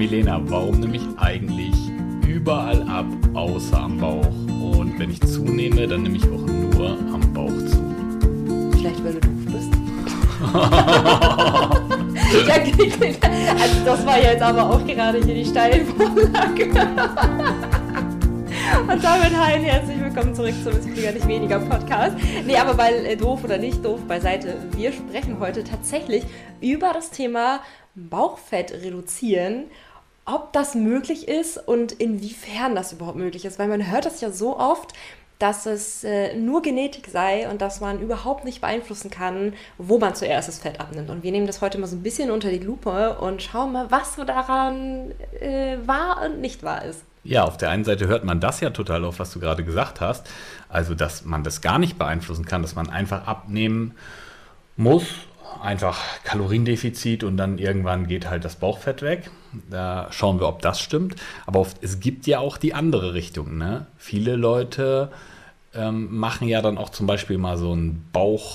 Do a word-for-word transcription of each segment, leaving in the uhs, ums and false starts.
Milena, warum nehme ich eigentlich überall ab, außer am Bauch? Und wenn ich zunehme, dann nehme ich auch nur am Bauch zu. Vielleicht, weil du doof bist. Ja, also das war jetzt aber auch gerade hier die Steilvorlage. Und damit hi und herzlich willkommen zurück zum Ist Klüger nicht weniger Podcast. Nee, aber weil äh, doof oder nicht doof beiseite, wir sprechen heute tatsächlich über das Thema Bauchfett reduzieren, ob das möglich ist und inwiefern das überhaupt möglich ist. Weil man hört das ja so oft, dass es äh, nur Genetik sei und dass man überhaupt nicht beeinflussen kann, wo man zuerst das Fett abnimmt. Und wir nehmen das heute mal so ein bisschen unter die Lupe und schauen mal, was so daran äh, wahr und nicht wahr ist. Ja, auf der einen Seite hört man das ja total auf, was du gerade gesagt hast. Also, dass man das gar nicht beeinflussen kann, dass man einfach abnehmen muss, einfach Kaloriendefizit und dann irgendwann geht halt das Bauchfett weg. Da schauen wir, ob das stimmt. Aber oft, es gibt ja auch die andere Richtung, ne? Viele Leute ähm, machen ja dann auch zum Beispiel mal so ein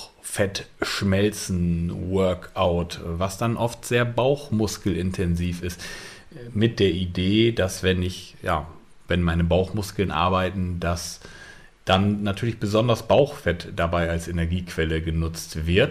Bauchfett-Schmelzen-Workout, was dann oft sehr bauchmuskelintensiv ist. Mit der Idee, dass wenn ich, ja, wenn meine Bauchmuskeln arbeiten, dass dann natürlich besonders Bauchfett dabei als Energiequelle genutzt wird.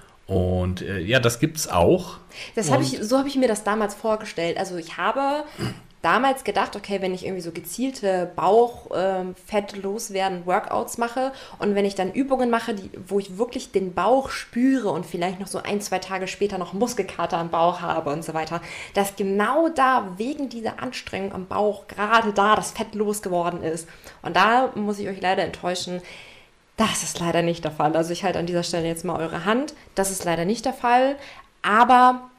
Und äh, ja, das gibt's auch. Das hab ich, so habe ich mir das damals vorgestellt. Also ich habe damals gedacht, okay, wenn ich irgendwie so gezielte Bauchfett loswerden Workouts mache und wenn ich dann Übungen mache, die, wo ich wirklich den Bauch spüre und vielleicht noch so ein, zwei Tage später noch Muskelkater am Bauch habe und so weiter, dass genau da wegen dieser Anstrengung am Bauch gerade da das Fett losgeworden ist. Und da muss ich euch leider enttäuschen, das ist leider nicht der Fall. Also ich halte an dieser Stelle jetzt mal eure Hand. Das ist leider nicht der Fall, aber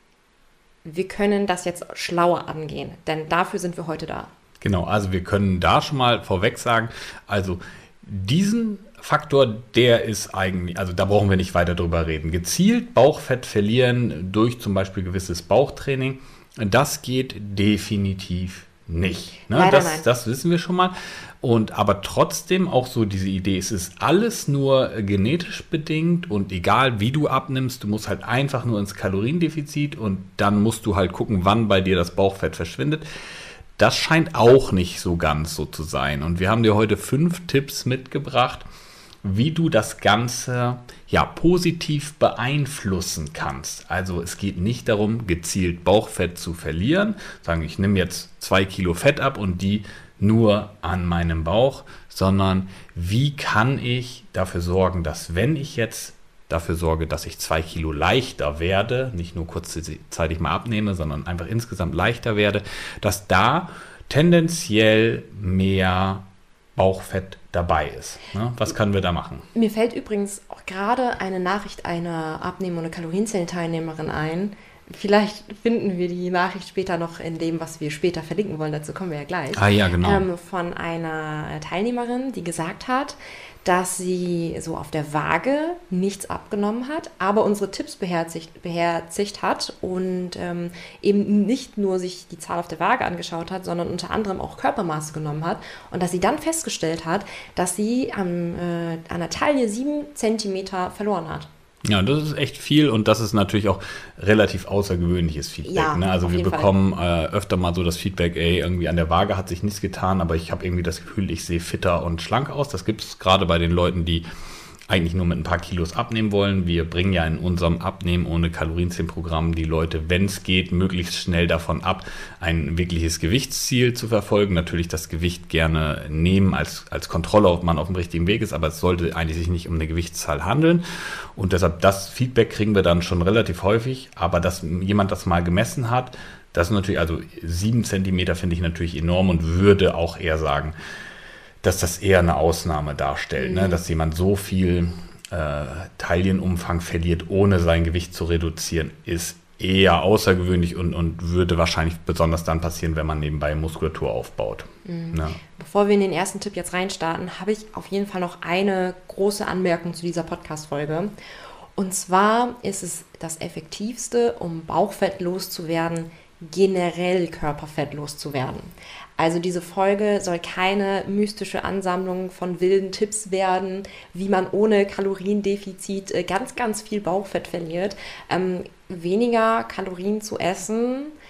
wir können das jetzt schlauer angehen, denn dafür sind wir heute da. Genau, also wir können da schon mal vorweg sagen, also diesen Faktor, der ist eigentlich, also da brauchen wir nicht weiter drüber reden. Gezielt Bauchfett verlieren durch zum Beispiel gewisses Bauchtraining, das geht definitiv nicht. Ne? Leider das, nein. Das wissen wir schon mal. Und aber trotzdem auch so diese Idee, es ist alles nur genetisch bedingt und egal wie du abnimmst, du musst halt einfach nur ins Kaloriendefizit und dann musst du halt gucken, wann bei dir das Bauchfett verschwindet. Das scheint auch nicht so ganz so zu sein. Und wir haben dir heute fünf Tipps mitgebracht, wie du das Ganze ja positiv beeinflussen kannst. Also es geht nicht darum, gezielt Bauchfett zu verlieren, sagen, ich nehme jetzt zwei Kilo Fett ab und die nur an meinem Bauch, sondern wie kann ich dafür sorgen, dass wenn ich jetzt dafür sorge, dass ich zwei Kilo leichter werde, nicht nur kurzzeitig mal abnehme, sondern einfach insgesamt leichter werde, dass da tendenziell mehr Bauchfett dabei ist. Ne? Was können wir da machen? Mir fällt übrigens auch gerade eine Nachricht einer Abnehmen- und Kalorienzellen-Teilnehmerin ein. Vielleicht finden wir die Nachricht später noch in dem, was wir später verlinken wollen. Dazu kommen wir ja gleich. Ah ja, genau. Ähm, von einer Teilnehmerin, die gesagt hat, dass sie so auf der Waage nichts abgenommen hat, aber unsere Tipps beherzigt, beherzigt hat und ähm, eben nicht nur sich die Zahl auf der Waage angeschaut hat, sondern unter anderem auch Körpermaße genommen hat und dass sie dann festgestellt hat, dass sie am, äh, an der Taille sieben Zentimeter verloren hat. Ja, das ist echt viel und das ist natürlich auch relativ außergewöhnliches Feedback. Ja, ne? Also auf wir jeden bekommen äh, öfter mal so das Feedback, ey, irgendwie an der Waage hat sich nichts getan, aber ich habe irgendwie das Gefühl, ich sehe fitter und schlank aus. Das gibt es gerade bei den Leuten, die eigentlich nur mit ein paar Kilos abnehmen wollen. Wir bringen ja in unserem Abnehmen ohne Kalorienzählen-Programm die Leute, wenn es geht, möglichst schnell davon ab, ein wirkliches Gewichtsziel zu verfolgen. Natürlich das Gewicht gerne nehmen als, als Kontrolle, ob man auf dem richtigen Weg ist, aber es sollte eigentlich sich nicht um eine Gewichtszahl handeln. Und deshalb das Feedback kriegen wir dann schon relativ häufig. Aber dass jemand das mal gemessen hat, das ist natürlich, also sieben Zentimeter finde ich natürlich enorm und würde auch eher sagen, dass das eher eine Ausnahme darstellt, mhm. ne? Dass jemand so viel äh, Taillenumfang verliert, ohne sein Gewicht zu reduzieren, ist eher außergewöhnlich und, und würde wahrscheinlich besonders dann passieren, wenn man nebenbei Muskulatur aufbaut. Mhm. Ja. Bevor wir in den ersten Tipp jetzt reinstarten, habe ich auf jeden Fall noch eine große Anmerkung zu dieser Podcast-Folge. Und zwar ist es das Effektivste, um Bauchfett loszuwerden, generell Körperfett loszuwerden. Also diese Folge soll keine mystische Ansammlung von wilden Tipps werden, wie man ohne Kaloriendefizit ganz, ganz viel Bauchfett verliert. Ähm, weniger Kalorien zu essen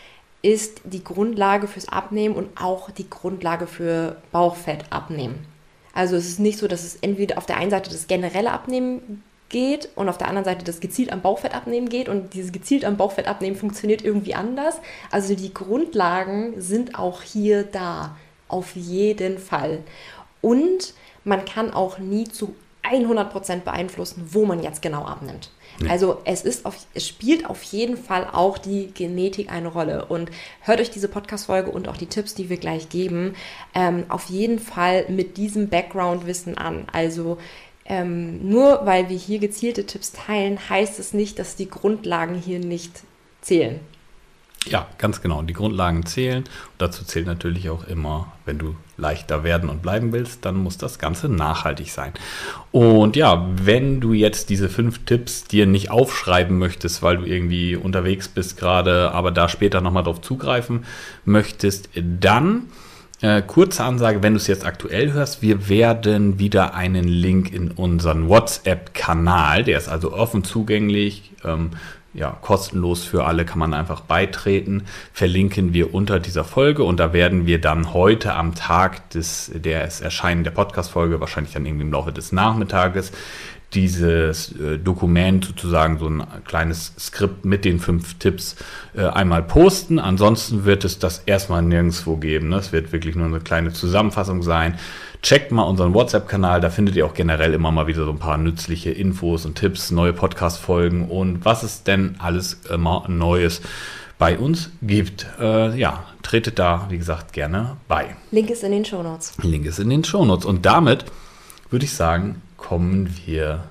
ist die Grundlage fürs Abnehmen und auch die Grundlage für Bauchfett abnehmen. Also es ist nicht so, dass es entweder auf der einen Seite das generelle Abnehmen geht und auf der anderen Seite das gezielt am Bauchfett abnehmen geht und dieses gezielt am Bauchfett abnehmen funktioniert irgendwie anders. Also die Grundlagen sind auch hier da, auf jeden Fall. Und man kann auch nie zu hundert Prozent beeinflussen, wo man jetzt genau abnimmt. Ja. Also es ist auf, es spielt auf jeden Fall auch die Genetik eine Rolle. Und hört euch diese Podcast-Folge und auch die Tipps, die wir gleich geben, ähm, auf jeden Fall mit diesem Background-Wissen an. Also ähm, nur weil wir hier gezielte Tipps teilen, heißt es nicht, dass die Grundlagen hier nicht zählen. Ja, ganz genau. Die Grundlagen zählen. Und dazu zählt natürlich auch immer, wenn du leichter werden und bleiben willst, dann muss das Ganze nachhaltig sein. Und ja, wenn du jetzt diese fünf Tipps dir nicht aufschreiben möchtest, weil du irgendwie unterwegs bist gerade, aber da später nochmal drauf zugreifen möchtest, dann äh, kurze Ansage, wenn du es jetzt aktuell hörst, wir werden wieder einen Link in unseren WhatsApp-Kanal, der ist also offen zugänglich, ähm, ja, kostenlos für alle, kann man einfach beitreten, verlinken wir unter dieser Folge und da werden wir dann heute am Tag des, des Erscheinen der Podcast-Folge, wahrscheinlich dann irgendwie im Laufe des Nachmittages, dieses äh, Dokument, sozusagen so ein kleines Skript mit den fünf Tipps äh, einmal posten. Ansonsten wird es das erstmal nirgendwo geben. Ne? Es wird wirklich nur eine kleine Zusammenfassung sein. Checkt mal unseren WhatsApp-Kanal, da findet ihr auch generell immer mal wieder so ein paar nützliche Infos und Tipps, neue Podcast-Folgen und was es denn alles immer Neues bei uns gibt. Äh, ja, tretet da, wie gesagt, gerne bei. Link ist in den Shownotes. Link ist in den Shownotes. Und damit würde ich sagen, kommen wir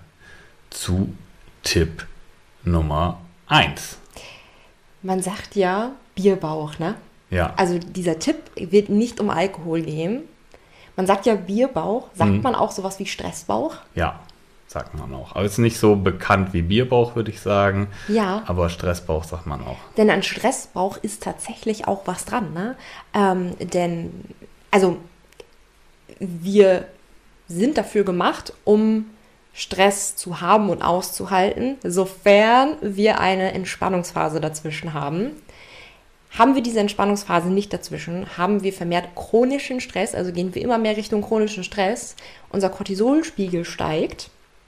zu Tipp Nummer eins. Man sagt ja Bierbauch, ne? Ja. Also dieser Tipp wird nicht um Alkohol gehen. Man sagt ja Bierbauch. Sagt mhm. man auch sowas wie Stressbauch? Ja, sagt man auch. Aber es ist nicht so bekannt wie Bierbauch, würde ich sagen. Ja. Aber Stressbauch sagt man auch. Denn an Stressbauch ist tatsächlich auch was dran, ne? Ähm, denn, also, wir sind dafür gemacht, um Stress zu haben und auszuhalten, sofern wir eine Entspannungsphase dazwischen haben. Haben wir diese Entspannungsphase nicht dazwischen, haben wir vermehrt chronischen Stress, also gehen wir immer mehr Richtung chronischen Stress, unser Cortisolspiegel steigt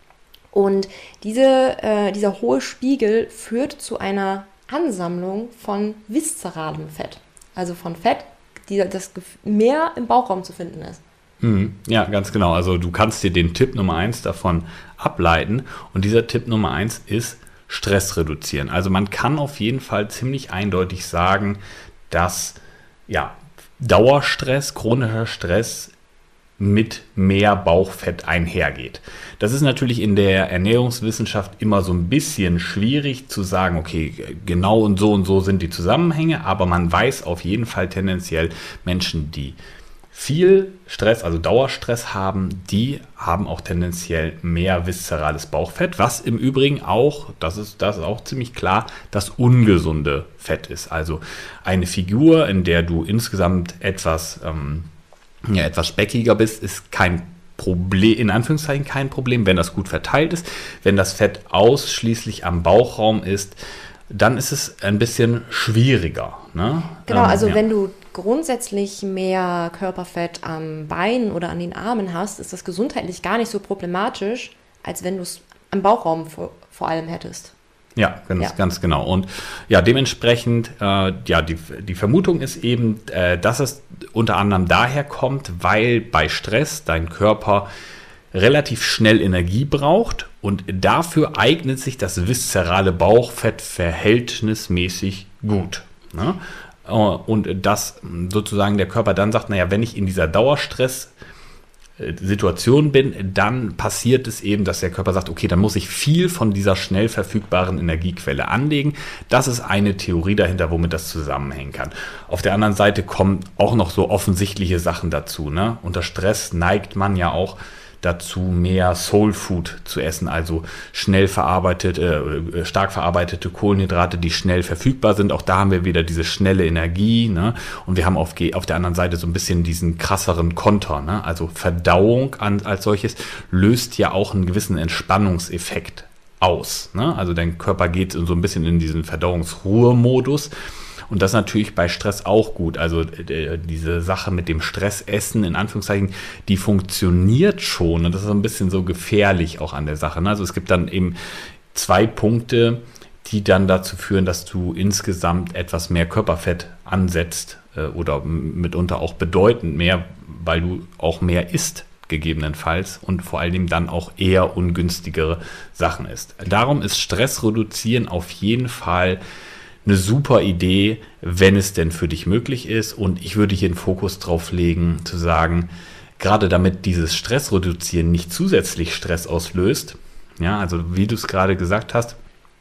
und diese, äh, dieser hohe Spiegel führt zu einer Ansammlung von viszeralem Fett, also von Fett, die, das mehr im Bauchraum zu finden ist. Ja, ganz genau. Also du kannst dir den Tipp Nummer eins davon ableiten und dieser Tipp Nummer eins ist Stress reduzieren. Also man kann auf jeden Fall ziemlich eindeutig sagen, dass ja, Dauerstress, chronischer Stress mit mehr Bauchfett einhergeht. Das ist natürlich in der Ernährungswissenschaft immer so ein bisschen schwierig zu sagen, okay, genau und so und so sind die Zusammenhänge, aber man weiß auf jeden Fall tendenziell, Menschen, die viel Stress, also Dauerstress haben, die haben auch tendenziell mehr viszerales Bauchfett, was im Übrigen auch, das ist, das ist auch ziemlich klar, das ungesunde Fett ist. Also eine Figur, in der du insgesamt etwas, ähm, ja, etwas speckiger bist, ist kein Problem, in Anführungszeichen kein Problem, wenn das gut verteilt ist. Wenn das Fett ausschließlich am Bauchraum ist, dann ist es ein bisschen schwieriger. Ne? Genau, ähm, also ja. wenn du grundsätzlich mehr Körperfett am Bein oder an den Armen hast, ist das gesundheitlich gar nicht so problematisch, als wenn du es am Bauchraum vor, vor allem hättest. Ja, ganz, ja. ganz genau. Und ja, dementsprechend, äh, ja, die, die Vermutung ist eben, äh, dass es unter anderem daher kommt, weil bei Stress dein Körper relativ schnell Energie braucht und dafür eignet sich das viszerale Bauchfett verhältnismäßig gut. Ne? Und dass sozusagen der Körper dann sagt, naja, wenn ich in dieser Dauerstress-Situation bin, dann passiert es eben, dass der Körper sagt, okay, dann muss ich viel von dieser schnell verfügbaren Energiequelle anlegen. Das ist eine Theorie dahinter, womit das zusammenhängen kann. Auf der anderen Seite kommen auch noch so offensichtliche Sachen dazu. Ne? Unter Stress neigt man ja auch dazu, mehr Soul Food zu essen, also schnell verarbeitete, äh, stark verarbeitete Kohlenhydrate, die schnell verfügbar sind. Auch da haben wir wieder diese schnelle Energie, ne? Und wir haben auf, auf der anderen Seite so ein bisschen diesen krasseren Konter, ne? Also Verdauung an, als solches löst ja auch einen gewissen Entspannungseffekt aus, ne? Also dein Körper geht so ein bisschen in diesen Verdauungsruhemodus. Und das ist natürlich bei Stress auch gut. Also äh, diese Sache mit dem Stressessen, in Anführungszeichen, die funktioniert schon. Und das ist so ein bisschen so gefährlich auch an der Sache. Ne? Also es gibt dann eben zwei Punkte, die dann dazu führen, dass du insgesamt etwas mehr Körperfett ansetzt äh, oder mitunter auch bedeutend mehr, weil du auch mehr isst, gegebenenfalls, und vor allem dann auch eher ungünstigere Sachen isst. Darum ist Stress reduzieren auf jeden Fall eine super Idee, wenn es denn für dich möglich ist. Und ich würde hier den Fokus drauf legen, zu sagen, gerade damit dieses Stress reduzieren nicht zusätzlich Stress auslöst, ja, also wie du es gerade gesagt hast,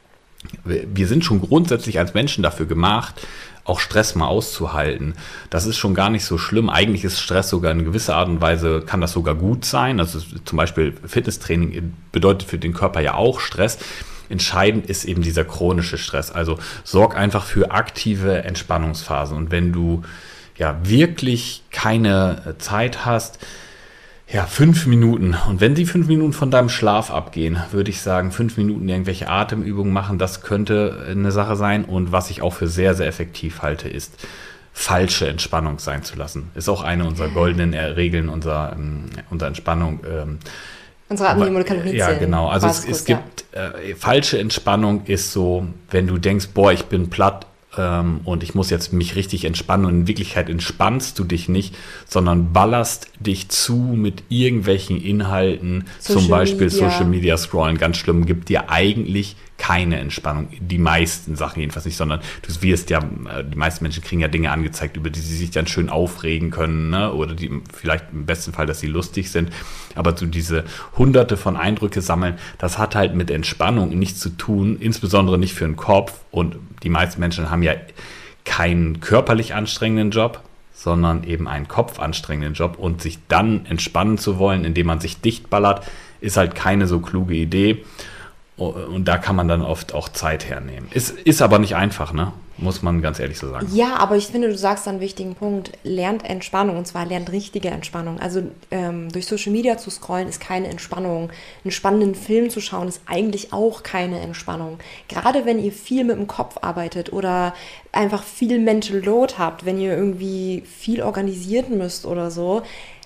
wir sind schon grundsätzlich als Menschen dafür gemacht, auch Stress mal auszuhalten. Das ist schon gar nicht so schlimm. Eigentlich ist Stress sogar in gewisser Art und Weise, kann das sogar gut sein. Also zum Beispiel Fitnesstraining bedeutet für den Körper ja auch Stress. Entscheidend ist eben dieser chronische Stress. Also sorg einfach für aktive Entspannungsphasen. Und wenn du ja wirklich keine Zeit hast, ja, fünf Minuten. Und wenn die fünf Minuten von deinem Schlaf abgehen, würde ich sagen, fünf Minuten irgendwelche Atemübungen machen, das könnte eine Sache sein. Und was ich auch für sehr, sehr effektiv halte, ist, falsche Entspannung sein zu lassen. Ist auch eine unserer goldenen Regeln unserer, unserer Entspannung. Unsere Abnehmen- oder Kalorienzählen. Ja, genau. Also es, es gibt, ja. äh, falsche Entspannung ist so, wenn du denkst, boah, ich bin platt, und ich muss jetzt mich richtig entspannen, und in Wirklichkeit entspannst du dich nicht, sondern ballerst dich zu mit irgendwelchen Inhalten, Social zum Beispiel Media. Social Media Scrollen, ganz schlimm, gibt dir eigentlich keine Entspannung, die meisten Sachen jedenfalls nicht, sondern du wirst ja, die meisten Menschen kriegen ja Dinge angezeigt, über die sie sich dann schön aufregen können, ne? Oder die vielleicht im besten Fall, dass sie lustig sind, aber so diese hunderte von Eindrücke sammeln, das hat halt mit Entspannung nichts zu tun, insbesondere nicht für den Kopf, und die meisten Menschen haben ja keinen körperlich anstrengenden Job, sondern eben einen kopfanstrengenden Job, und sich dann entspannen zu wollen, indem man sich dicht ballert, ist halt keine so kluge Idee. Und da kann man dann oft auch Zeit hernehmen. Ist, ist aber nicht einfach, ne? Muss man ganz ehrlich so sagen. Ja, aber ich finde, du sagst einen wichtigen Punkt. Lernt Entspannung, und zwar lernt richtige Entspannung. Also ähm, durch Social Media zu scrollen ist keine Entspannung. Einen spannenden Film zu schauen ist eigentlich auch keine Entspannung. Gerade wenn ihr viel mit dem Kopf arbeitet oder einfach viel Mental Load habt, wenn ihr irgendwie viel organisieren müsst oder so,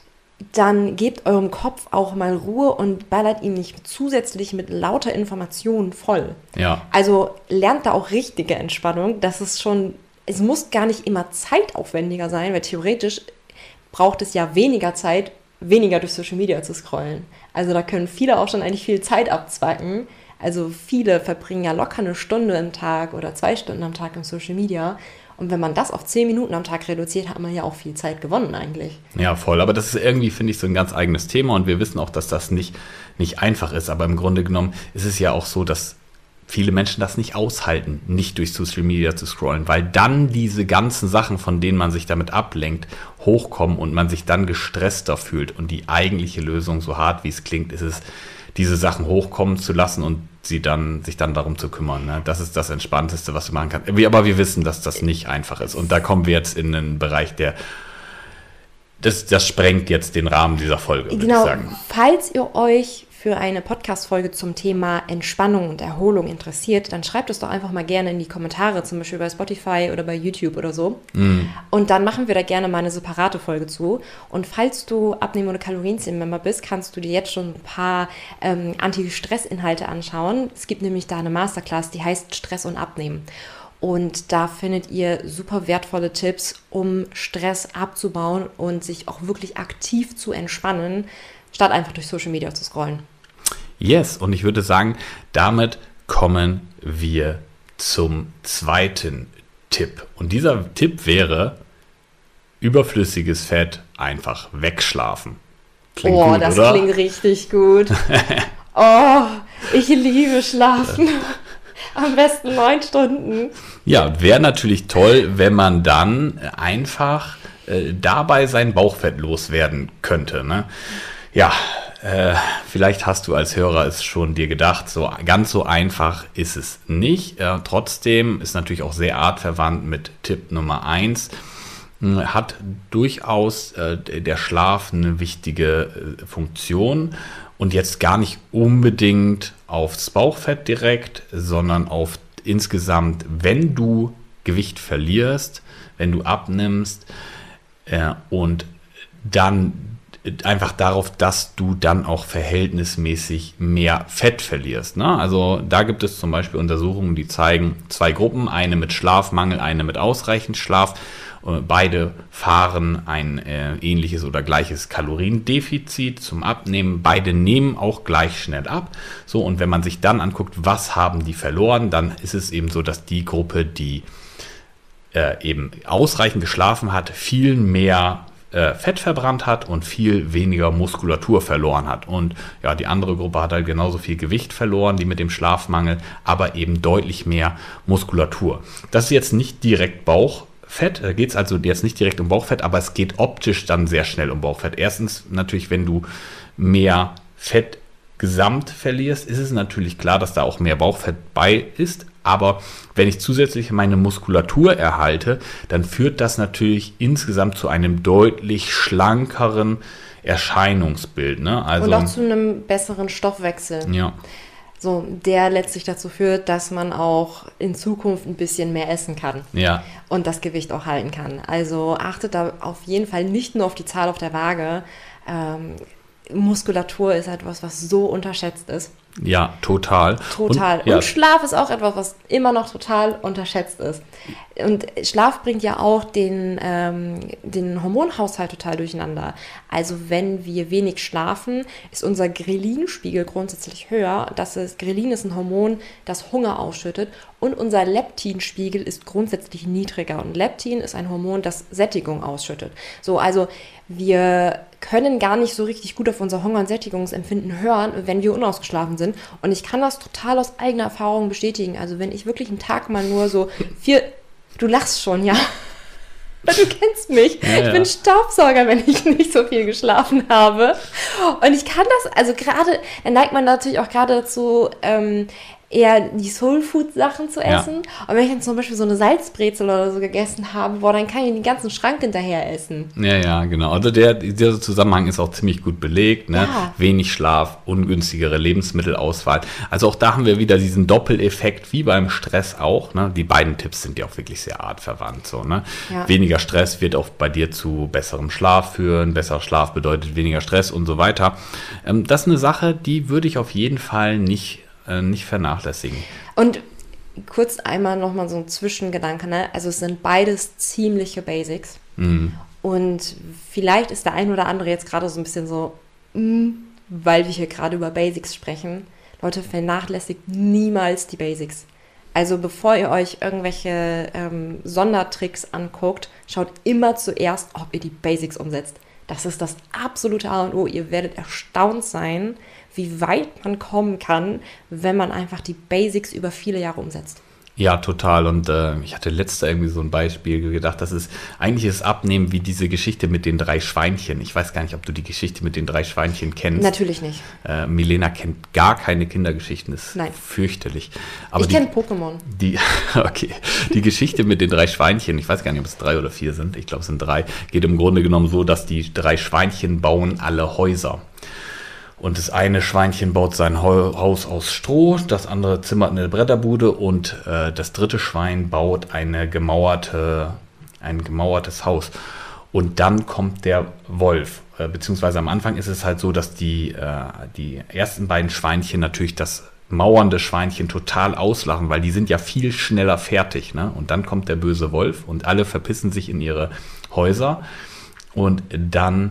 dann gebt eurem Kopf auch mal Ruhe und ballert ihn nicht zusätzlich mit lauter Informationen voll. Ja. Also lernt da auch richtige Entspannung. Das ist schon, es muss gar nicht immer zeitaufwendiger sein, weil theoretisch braucht es ja weniger Zeit, weniger durch Social Media zu scrollen. Also da können viele auch schon eigentlich viel Zeit abzwacken. Also viele verbringen ja locker eine Stunde im Tag oder zwei Stunden am Tag im Social Media. Und wenn man das auf zehn Minuten am Tag reduziert, hat man ja auch viel Zeit gewonnen eigentlich. Ja, voll. Aber das ist irgendwie, finde ich, so ein ganz eigenes Thema. Und wir wissen auch, dass das nicht, nicht einfach ist. Aber im Grunde genommen ist es ja auch so, dass viele Menschen das nicht aushalten, nicht durch Social Media zu scrollen, weil dann diese ganzen Sachen, von denen man sich damit ablenkt, hochkommen und man sich dann gestresster fühlt. Und die eigentliche Lösung, so hart wie es klingt, ist es, diese Sachen hochkommen zu lassen und sie dann, sich dann darum zu kümmern. Ne? Das ist das Entspannteste, was du machen kannst. Aber wir wissen, dass das nicht einfach ist. Und da kommen wir jetzt in einen Bereich, der das, das sprengt jetzt den Rahmen dieser Folge, würde genau. ich sagen. Falls ihr euch für eine Podcast-Folge zum Thema Entspannung und Erholung interessiert, dann schreibt es doch einfach mal gerne in die Kommentare, zum Beispiel bei Spotify oder bei YouTube oder so. Mm. Und dann machen wir da gerne mal eine separate Folge zu. Und falls du Abnehmen- oder Kalorienzählen-Member bist, kannst du dir jetzt schon ein paar ähm, Anti-Stress-Inhalte anschauen. Es gibt nämlich da eine Masterclass, die heißt Stress und Abnehmen. Und da findet ihr super wertvolle Tipps, um Stress abzubauen und sich auch wirklich aktiv zu entspannen, statt einfach durch Social Media zu scrollen. Yes, und ich würde sagen, damit kommen wir zum zweiten Tipp. Und dieser Tipp wäre, überflüssiges Fett einfach wegschlafen. Klingt oh, gut, das oder? Klingt richtig gut. Oh, ich liebe Schlafen. Am besten neun Stunden. Ja, wäre natürlich toll, wenn man dann einfach äh, dabei sein Bauchfett loswerden könnte, ne? Ja, äh, vielleicht hast du als Hörer es schon dir gedacht, so ganz so einfach ist es nicht. Äh, trotzdem ist natürlich auch sehr artverwandt mit Tipp Nummer eins. Äh, hat durchaus äh, der Schlaf eine wichtige äh, Funktion und jetzt gar nicht unbedingt aufs Bauchfett direkt, sondern auf insgesamt, wenn du Gewicht verlierst, wenn du abnimmst äh, und dann einfach darauf, dass du dann auch verhältnismäßig mehr Fett verlierst. Ne? Also da gibt es zum Beispiel Untersuchungen, die zeigen zwei Gruppen, eine mit Schlafmangel, eine mit ausreichend Schlaf. Beide fahren ein äh, ähnliches oder gleiches Kaloriendefizit zum Abnehmen. Beide nehmen auch gleich schnell ab. So, und wenn man sich dann anguckt, was haben die verloren, dann ist es eben so, dass die Gruppe, die äh, eben ausreichend geschlafen hat, viel mehr äh, Fett verbrannt hat und viel weniger Muskulatur verloren hat. Und ja, die andere Gruppe hat halt genauso viel Gewicht verloren, die mit dem Schlafmangel, aber eben deutlich mehr Muskulatur. Das ist jetzt nicht direkt Bauchfett, da geht es also jetzt nicht direkt um Bauchfett, aber es geht optisch dann sehr schnell um Bauchfett. Erstens natürlich, wenn du mehr Fett gesamt verlierst, ist es natürlich klar, dass da auch mehr Bauchfett bei ist. Aber wenn ich zusätzlich meine Muskulatur erhalte, dann führt das natürlich insgesamt zu einem deutlich schlankeren Erscheinungsbild. Ne? Also, und auch zu einem besseren Stoffwechsel. Ja. So, der letztlich dazu führt, dass man auch in Zukunft ein bisschen mehr essen kann. Ja. Und das Gewicht auch halten kann. Also achtet da auf jeden Fall nicht nur auf die Zahl auf der Waage. Ähm, Muskulatur ist etwas, was so unterschätzt ist. Ja, total. Total. Und, ja. und Schlaf ist auch etwas, was immer noch total unterschätzt ist. Und Schlaf bringt ja auch den, ähm, den Hormonhaushalt total durcheinander. Also wenn wir wenig schlafen, ist unser Ghrelin-Spiegel grundsätzlich höher. Das ist, Ghrelin ist ein Hormon, das Hunger ausschüttet. Und unser Leptin-Spiegel ist grundsätzlich niedriger. Und Leptin ist ein Hormon, das Sättigung ausschüttet. So, also wir können gar nicht so richtig gut auf unser Hunger- und Sättigungsempfinden hören, wenn wir unausgeschlafen sind. Und ich kann das total aus eigener Erfahrung bestätigen. Also wenn ich wirklich einen Tag mal nur so vier... Du lachst schon, ja? Du kennst mich. Ja, ja. Ich bin Staubsauger, wenn ich nicht so viel geschlafen habe. Und ich kann das, also gerade, dann neigt man natürlich auch gerade dazu, ähm, eher die Soul-Food-Sachen zu essen. Ja. Und wenn ich dann zum Beispiel so eine Salzbrezel oder so gegessen habe, boah, dann kann ich den ganzen Schrank hinterher essen. Ja, ja, genau. Also der, dieser Zusammenhang ist auch ziemlich gut belegt. Ne? Ja. Wenig Schlaf, ungünstigere Lebensmittelauswahl. Also auch da haben wir wieder diesen Doppeleffekt, wie beim Stress auch. Ne? Die beiden Tipps sind ja auch wirklich sehr artverwandt. So, ne? Ja. Weniger Stress wird auch bei dir zu besserem Schlaf führen. Besserer Schlaf bedeutet weniger Stress und so weiter. Ähm, das ist eine Sache, die würde ich auf jeden Fall nicht nicht vernachlässigen. Und kurz einmal nochmal so ein Zwischengedanke, ne? Also es sind beides ziemliche Basics. Mhm. Und vielleicht ist der ein oder andere jetzt gerade so ein bisschen so, mh, weil wir hier gerade über Basics sprechen. Leute, vernachlässigt niemals die Basics. Also bevor ihr euch irgendwelche ähm, Sondertricks anguckt, schaut immer zuerst, ob ihr die Basics umsetzt. Das ist das absolute A und O. Ihr werdet erstaunt sein, wie weit man kommen kann, wenn man einfach die Basics über viele Jahre umsetzt. Ja, total. Und äh, ich hatte letzte irgendwie so ein Beispiel gedacht, das ist eigentlich ist Abnehmen wie diese Geschichte mit den drei Schweinchen. Ich weiß gar nicht, ob du die Geschichte mit den drei Schweinchen kennst. Natürlich nicht. Äh, Milena kennt gar keine Kindergeschichten, das ist Nein. fürchterlich. Aber ich kenne Pokémon. Die, okay, die Geschichte mit den drei Schweinchen, ich weiß gar nicht, ob es drei oder vier sind, ich glaube es sind drei, geht im Grunde genommen so, dass die drei Schweinchen bauen alle Häuser. Und das eine Schweinchen baut sein Haus aus Stroh, das andere zimmert eine Bretterbude und äh, das dritte Schwein baut eine gemauerte, ein gemauertes Haus. Und dann kommt der Wolf, äh, beziehungsweise am Anfang ist es halt so, dass die, äh, die ersten beiden Schweinchen natürlich das mauernde Schweinchen total auslachen, weil die sind ja viel schneller fertig. Ne? Und dann kommt der böse Wolf und alle verpissen sich in ihre Häuser und dann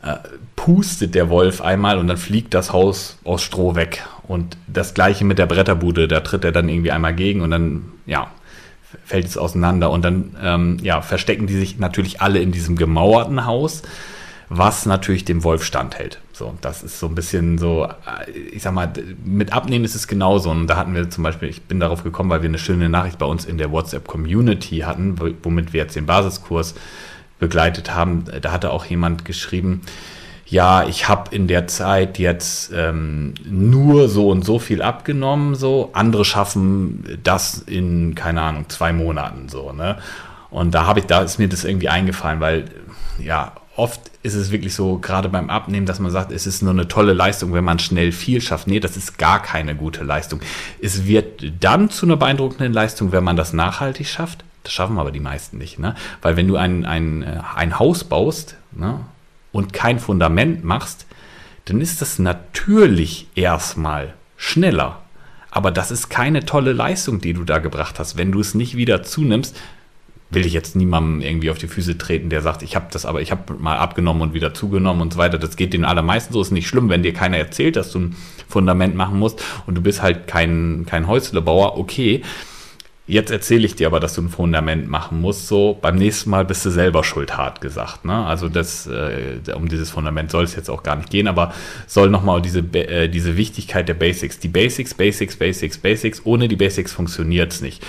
pustet der Wolf einmal und dann fliegt das Haus aus Stroh weg. Und das Gleiche mit der Bretterbude, da tritt er dann irgendwie einmal gegen und dann, ja, fällt es auseinander. Und dann, ähm, ja, verstecken die sich natürlich alle in diesem gemauerten Haus, was natürlich dem Wolf standhält. So, das ist so ein bisschen so, ich sag mal, mit Abnehmen ist es genauso. Und da hatten wir zum Beispiel, ich bin darauf gekommen, weil wir eine schöne Nachricht bei uns in der WhatsApp-Community hatten, womit wir jetzt den Basiskurs begleitet haben. Da hatte auch jemand geschrieben, ja, ich habe in der Zeit jetzt ähm, nur so und so viel abgenommen, so. Andere schaffen das in, keine Ahnung, zwei Monaten, so, ne? Und da habe ich, da ist mir das irgendwie eingefallen, weil, ja, oft ist es wirklich so, gerade beim Abnehmen, dass man sagt, es ist nur eine tolle Leistung, wenn man schnell viel schafft. Nee, das ist gar keine gute Leistung. Es wird dann zu einer beeindruckenden Leistung, wenn man das nachhaltig schafft. Das schaffen aber die meisten nicht, ne? Weil wenn du ein, ein, ein Haus baust, ne, und kein Fundament machst, dann ist das natürlich erstmal schneller. Aber das ist keine tolle Leistung, die du da gebracht hast. Wenn du es nicht wieder zunimmst, will ich jetzt niemandem irgendwie auf die Füße treten, der sagt, ich habe das aber, ich habe mal abgenommen und wieder zugenommen und so weiter. Das geht den allermeisten so, ist nicht schlimm, wenn dir keiner erzählt, dass du ein Fundament machen musst und du bist halt kein, kein Häuslebauer, okay. Jetzt erzähle ich dir aber, dass du ein Fundament machen musst. So, beim nächsten Mal bist du selber schuld, hart gesagt. Ne? Also das, äh, um dieses Fundament soll es jetzt auch gar nicht gehen, aber soll nochmal diese, äh, diese Wichtigkeit der Basics. Die Basics, Basics, Basics, Basics. Ohne die Basics funktioniert es nicht.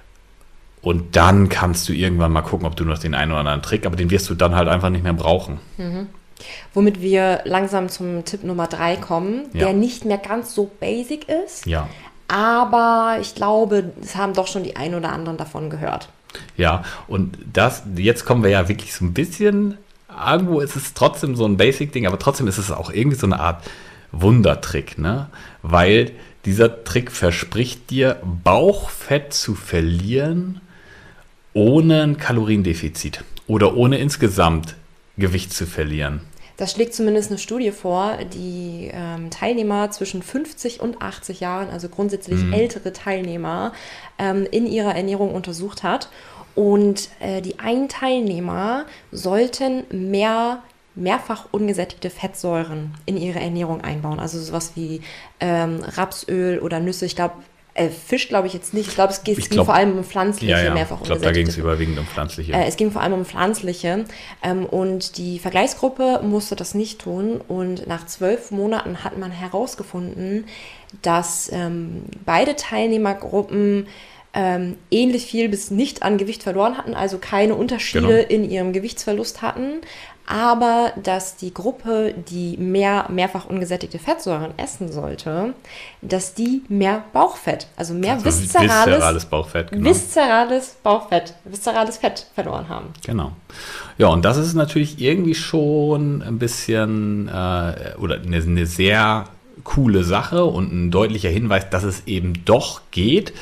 Und dann kannst du irgendwann mal gucken, ob du noch den einen oder anderen Trick, aber den wirst du dann halt einfach nicht mehr brauchen. Mhm. Womit wir langsam zum Tipp Nummer drei kommen, Ja. der nicht mehr ganz so basic ist. Ja. Aber ich glaube, es haben doch schon die ein oder anderen davon gehört. Ja, und das, jetzt kommen wir ja wirklich so ein bisschen, irgendwo ist es trotzdem so ein Basic-Ding, aber trotzdem ist es auch irgendwie so eine Art Wundertrick, ne? Weil dieser Trick verspricht dir, Bauchfett zu verlieren ohne ein Kaloriendefizit oder ohne insgesamt Gewicht zu verlieren. Das schlägt zumindest eine Studie vor, die ähm, Teilnehmer zwischen fünfzig und achtzig Jahren, also grundsätzlich mhm. ältere Teilnehmer, ähm, in ihrer Ernährung untersucht hat. Und äh, die einen Teilnehmer sollten mehr mehrfach ungesättigte Fettsäuren in ihre Ernährung einbauen. Also sowas wie ähm, Rapsöl oder Nüsse. Ich glaube, Äh, Fisch glaube ich jetzt nicht. Ich glaube, es ging glaub, vor allem um pflanzliche, ja, ja. mehrfach Ich glaube, da ging es überwiegend um pflanzliche. Äh, es ging vor allem um pflanzliche. Ähm, und die Vergleichsgruppe musste das nicht tun. Und nach zwölf Monaten hat man herausgefunden, dass ähm, beide Teilnehmergruppen ähm, ähnlich viel bis nicht an Gewicht verloren hatten, also keine Unterschiede genau. in ihrem Gewichtsverlust hatten. Aber dass die Gruppe, die mehr mehrfach ungesättigte Fettsäuren essen sollte, dass die mehr Bauchfett, also mehr also viszerales, viszerales Bauchfett, genau. viszerales Bauchfett, viszerales Fett verloren haben. Genau. Ja, und das ist natürlich irgendwie schon ein bisschen äh, oder eine, eine sehr coole Sache und ein deutlicher Hinweis, dass es eben doch geht.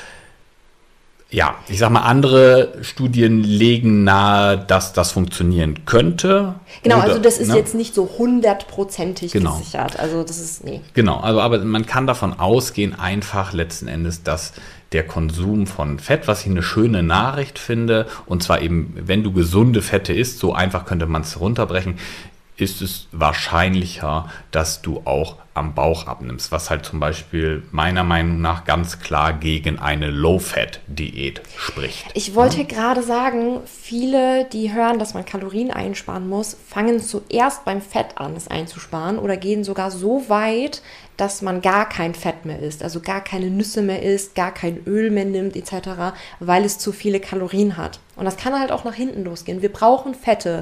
Ja, ich sag mal, andere Studien legen nahe, dass das funktionieren könnte. Genau, Oder, also das ist ne? jetzt nicht so hundertprozentig Genau. gesichert. Also das ist, nee. Genau, also aber man kann davon ausgehen, einfach letzten Endes, dass der Konsum von Fett, was ich eine schöne Nachricht finde, und zwar eben, wenn du gesunde Fette isst, so einfach könnte man es runterbrechen, ist es wahrscheinlicher, dass du auch am Bauch abnimmst, was halt zum Beispiel meiner Meinung nach ganz klar gegen eine Low-Fat-Diät spricht. Ich wollte ja. gerade sagen, viele, die hören, dass man Kalorien einsparen muss, fangen zuerst beim Fett an, es einzusparen oder gehen sogar so weit, dass man gar kein Fett mehr isst, also gar keine Nüsse mehr isst, gar kein Öl mehr nimmt et cetera, weil es zu viele Kalorien hat. Und das kann halt auch nach hinten losgehen. Wir brauchen Fette.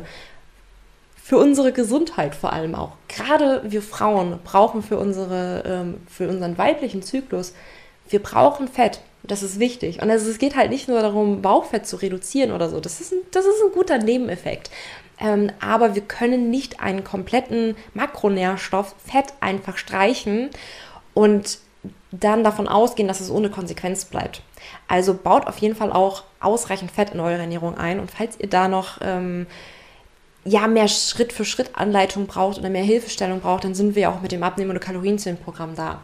Für unsere Gesundheit vor allem auch. Gerade wir Frauen brauchen für, unsere, ähm, für unseren weiblichen Zyklus, wir brauchen Fett. Das ist wichtig. Und also es geht halt nicht nur darum, Bauchfett zu reduzieren oder so. Das ist ein, das ist ein guter Nebeneffekt. Ähm, aber wir können nicht einen kompletten Makronährstoff Fett einfach streichen und dann davon ausgehen, dass es ohne Konsequenz bleibt. Also baut auf jeden Fall auch ausreichend Fett in eure Ernährung ein. Und falls ihr da noch ähm, ja, mehr Schritt-für-Schritt-Anleitung braucht oder mehr Hilfestellung braucht, dann sind wir auch mit dem Abnehmen- oder Kalorienzählen-Programm da.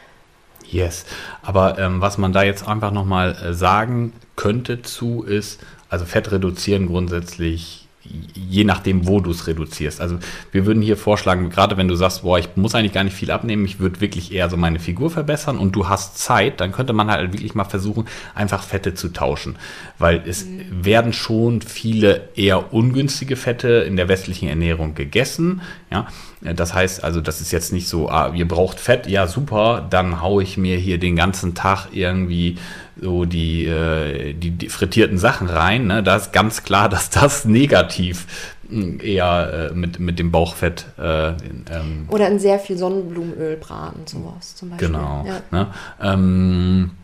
Yes, aber ähm, was man da jetzt einfach nochmal äh, sagen könnte zu ist, also Fett reduzieren grundsätzlich, je nachdem, wo du es reduzierst. Also wir würden hier vorschlagen, gerade wenn du sagst, boah, ich muss eigentlich gar nicht viel abnehmen, ich würde wirklich eher so meine Figur verbessern und du hast Zeit, dann könnte man halt wirklich mal versuchen, einfach Fette zu tauschen. Weil es mhm. werden schon viele eher ungünstige Fette in der westlichen Ernährung gegessen. Ja, das heißt also, das ist jetzt nicht so, ah, ihr braucht Fett, ja super, dann haue ich mir hier den ganzen Tag irgendwie so die, äh, die, die frittierten Sachen rein. Ne? Da ist ganz klar, dass das negativ eher äh, mit, mit dem Bauchfett äh, ähm, oder in sehr viel Sonnenblumenöl braten, sowas zum Beispiel. Genau. Ja. Ne? Ähm,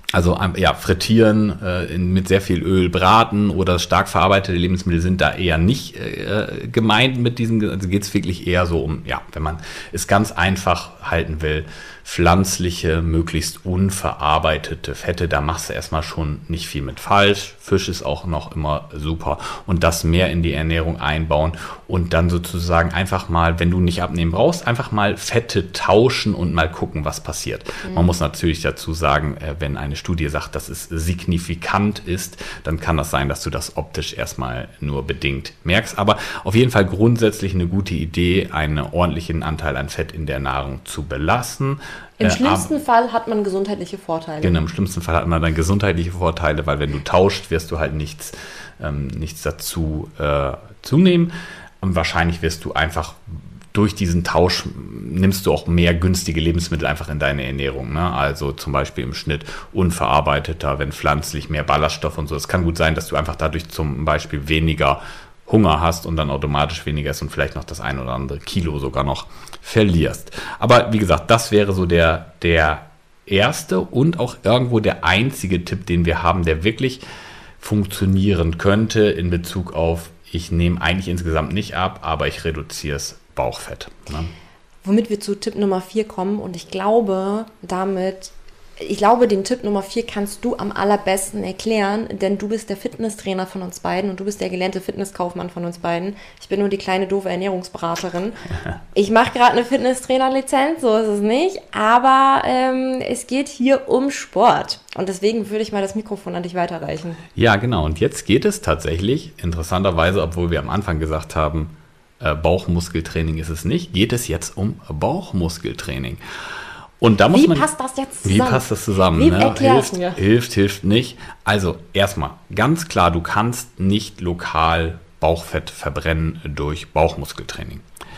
Also ja, frittieren, äh, in, mit sehr viel Öl braten oder stark verarbeitete Lebensmittel sind da eher nicht äh, gemeint mit diesem, also geht es wirklich eher so um, ja, wenn man es ganz einfach halten will, pflanzliche, möglichst unverarbeitete Fette, da machst du erstmal schon nicht viel mit falsch. Fisch ist auch noch immer super und das mehr in die Ernährung einbauen und dann sozusagen einfach mal, wenn du nicht abnehmen brauchst, einfach mal Fette tauschen und mal gucken, was passiert. Mhm. Man muss natürlich dazu sagen, wenn eine Studie sagt, dass es signifikant ist, dann kann das sein, dass du das optisch erstmal nur bedingt merkst. Aber auf jeden Fall grundsätzlich eine gute Idee, einen ordentlichen Anteil an Fett in der Nahrung zu belassen. Im schlimmsten äh, ab, Fall hat man gesundheitliche Vorteile. Genau, im schlimmsten Fall hat man dann gesundheitliche Vorteile, weil wenn du tauscht, wirst du halt nichts, ähm, nichts dazu äh, zunehmen. Und wahrscheinlich wirst du einfach durch diesen Tausch nimmst du auch mehr günstige Lebensmittel einfach in deine Ernährung. Ne? Also zum Beispiel im Schnitt unverarbeiteter, wenn pflanzlich, mehr Ballaststoff und so. Es kann gut sein, dass du einfach dadurch zum Beispiel weniger Hunger hast und dann automatisch weniger isst und vielleicht noch das ein oder andere Kilo sogar noch verlierst. Aber wie gesagt, das wäre so der, der erste und auch irgendwo der einzige Tipp, den wir haben, der wirklich funktionieren könnte in Bezug auf, ich nehme eigentlich insgesamt nicht ab, aber ich reduziere es Bauchfett. Ne? Womit wir zu Tipp Nummer vier kommen und ich glaube, damit Ich glaube, den Tipp Nummer vier kannst du am allerbesten erklären, denn du bist der Fitnesstrainer von uns beiden und du bist der gelernte Fitnesskaufmann von uns beiden. Ich bin nur die kleine, doofe Ernährungsberaterin. Ich mache gerade eine Fitnesstrainer-Lizenz, so ist es nicht, aber ähm, es geht hier um Sport und deswegen würde ich mal das Mikrofon an dich weiterreichen. Ja, genau. Und jetzt geht es tatsächlich, interessanterweise, obwohl wir am Anfang gesagt haben, äh, Bauchmuskeltraining ist es nicht, geht es jetzt um Bauchmuskeltraining. Und da muss wie man, passt das jetzt zusammen? Wie passt das zusammen? Wie ne? erklär's hilft, mir? hilft, hilft nicht. Also erstmal, ganz klar, du kannst nicht lokal Bauchfett verbrennen durch Bauchmuskeltraining.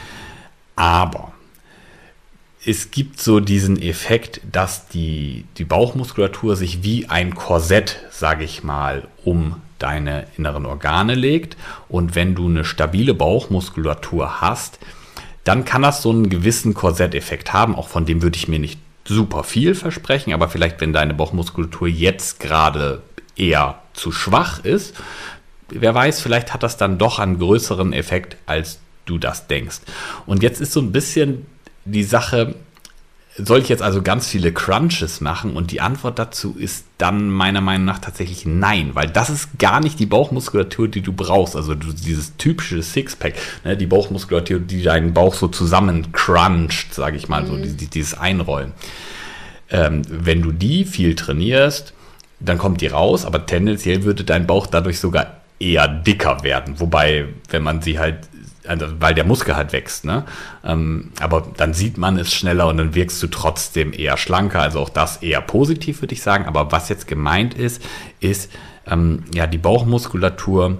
Aber es gibt so diesen Effekt, dass die, die Bauchmuskulatur sich wie ein Korsett, sage ich mal, um deine inneren Organe legt. Und wenn du eine stabile Bauchmuskulatur hast, dann kann das so einen gewissen Korsetteffekt haben. Auch von dem würde ich mir nicht super viel versprechen, aber vielleicht, wenn deine Bauchmuskulatur jetzt gerade eher zu schwach ist, wer weiß, vielleicht hat das dann doch einen größeren Effekt, als du das denkst. Und jetzt ist so ein bisschen die Sache, soll ich jetzt also ganz viele Crunches machen? Und die Antwort dazu ist dann meiner Meinung nach tatsächlich nein, weil das ist gar nicht die Bauchmuskulatur, die du brauchst. Also du, dieses typische Sixpack, ne, die Bauchmuskulatur, die deinen Bauch so zusammen cruncht, sage ich mal, mhm. so die, dieses Einrollen. Ähm, wenn du die viel trainierst, dann kommt die raus, aber tendenziell würde dein Bauch dadurch sogar eher dicker werden. Wobei, wenn man sie halt Also, weil der Muskel halt wächst, ne? Ähm, aber dann sieht man es schneller und dann wirkst du trotzdem eher schlanker. Also auch das eher positiv, würde ich sagen. Aber was jetzt gemeint ist, ist ähm, ja die Bauchmuskulatur,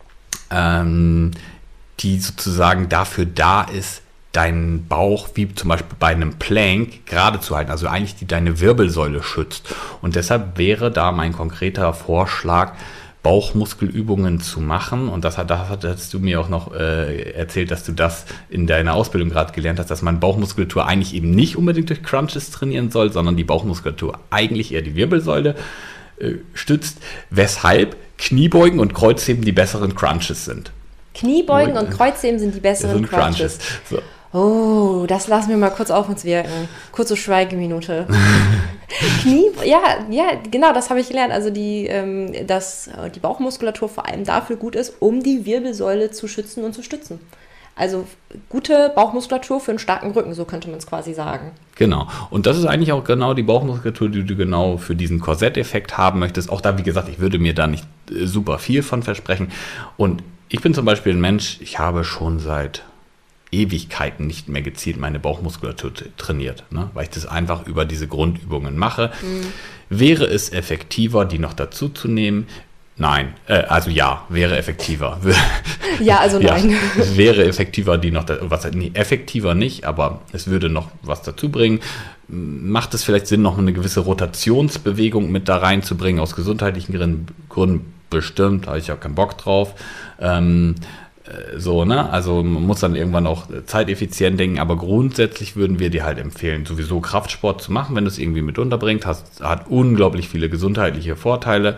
ähm, die sozusagen dafür da ist, deinen Bauch, wie zum Beispiel bei einem Plank, gerade zu halten. Also eigentlich die deine Wirbelsäule schützt. Und deshalb wäre da mein konkreter Vorschlag, Bauchmuskelübungen zu machen. Und das, hat, das hattest du mir auch noch äh, erzählt, dass du das in deiner Ausbildung gerade gelernt hast, dass man Bauchmuskulatur eigentlich eben nicht unbedingt durch Crunches trainieren soll, sondern die Bauchmuskulatur eigentlich eher die Wirbelsäule äh, stützt, weshalb Kniebeugen und Kreuzheben die besseren Crunches sind. Kniebeugen und Kreuzheben sind die besseren sind Crunches. Crunches. So. Oh, das lassen wir mal kurz auf uns wirken. Kurze Schweigeminute. Knie, ja, ja, genau, das habe ich gelernt. Also die, ähm, dass die Bauchmuskulatur vor allem dafür gut ist, um die Wirbelsäule zu schützen und zu stützen. Also gute Bauchmuskulatur für einen starken Rücken, so könnte man es quasi sagen. Genau. Und das ist eigentlich auch genau die Bauchmuskulatur, die du genau für diesen Korsetteffekt haben möchtest. Auch da, wie gesagt, ich würde mir da nicht äh, super viel von versprechen. Und ich bin zum Beispiel ein Mensch, ich habe schon seit Ewigkeiten nicht mehr gezielt meine Bauchmuskulatur t- trainiert, ne? Weil ich das einfach über diese Grundübungen mache. Mhm. Wäre es effektiver, die noch dazu zu nehmen? Nein, äh, also ja, wäre effektiver. Ja, also nein. Ja, wäre effektiver, die noch, da, was, nee, effektiver nicht, aber es würde noch was dazu bringen. Macht es vielleicht Sinn, noch eine gewisse Rotationsbewegung mit da reinzubringen, aus gesundheitlichen Gründen bestimmt, habe ich auch keinen Bock drauf. Ähm, äh, so, ne? Also man muss dann irgendwann auch zeiteffizient denken, aber grundsätzlich würden wir dir halt empfehlen, sowieso Kraftsport zu machen, wenn du es irgendwie mit unterbringst. Hast, hat unglaublich viele gesundheitliche Vorteile.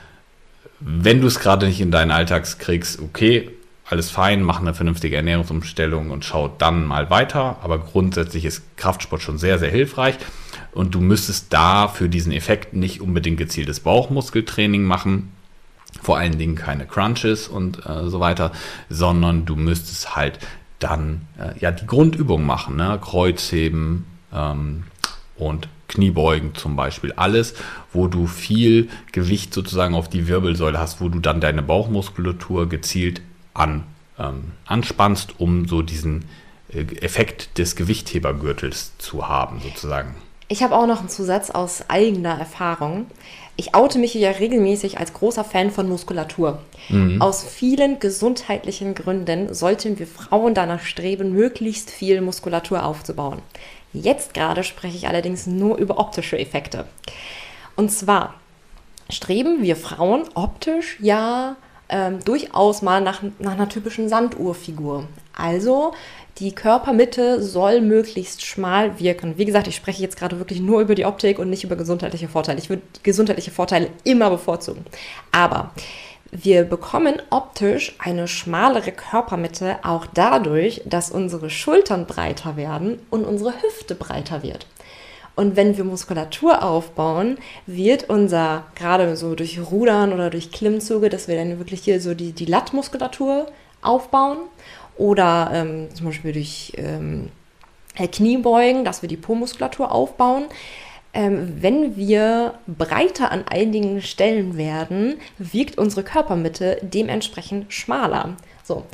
Wenn du es gerade nicht in deinen Alltag kriegst, okay, alles fein, mach eine vernünftige Ernährungsumstellung und schau dann mal weiter. Aber grundsätzlich ist Kraftsport schon sehr, sehr hilfreich. Und du müsstest da für diesen Effekt nicht unbedingt gezieltes Bauchmuskeltraining machen, vor allen Dingen keine Crunches und äh, so weiter, sondern du müsstest halt dann äh, ja die Grundübung machen, ne? Kreuzheben ähm, und Kniebeugen zum Beispiel. Alles, wo du viel Gewicht sozusagen auf die Wirbelsäule hast, wo du dann deine Bauchmuskulatur gezielt an, ähm, anspannst, um so diesen äh, Effekt des Gewichthebergürtels zu haben sozusagen. Ich habe auch noch einen Zusatz aus eigener Erfahrung. Ich oute mich ja regelmäßig als großer Fan von Muskulatur. Mhm. Aus vielen gesundheitlichen Gründen sollten wir Frauen danach streben, möglichst viel Muskulatur aufzubauen. Jetzt gerade spreche ich allerdings nur über optische Effekte. Und zwar streben wir Frauen optisch ja ähm, durchaus mal nach, nach einer typischen Sanduhrfigur. Also die Körpermitte soll möglichst schmal wirken. Wie gesagt, ich spreche jetzt gerade wirklich nur über die Optik und nicht über gesundheitliche Vorteile. Ich würde gesundheitliche Vorteile immer bevorzugen. Aber wir bekommen optisch eine schmalere Körpermitte auch dadurch, dass unsere Schultern breiter werden und unsere Hüfte breiter wird. Und wenn wir Muskulatur aufbauen, wird unser, gerade so durch Rudern oder durch Klimmzüge, dass wir dann wirklich hier so die, die Lattmuskulatur aufbauen. Oder ähm, zum Beispiel durch ähm, Kniebeugen, dass wir die Po-Muskulatur aufbauen. Ähm, wenn wir breiter an einigen Stellen werden, wirkt unsere Körpermitte dementsprechend schmaler. So.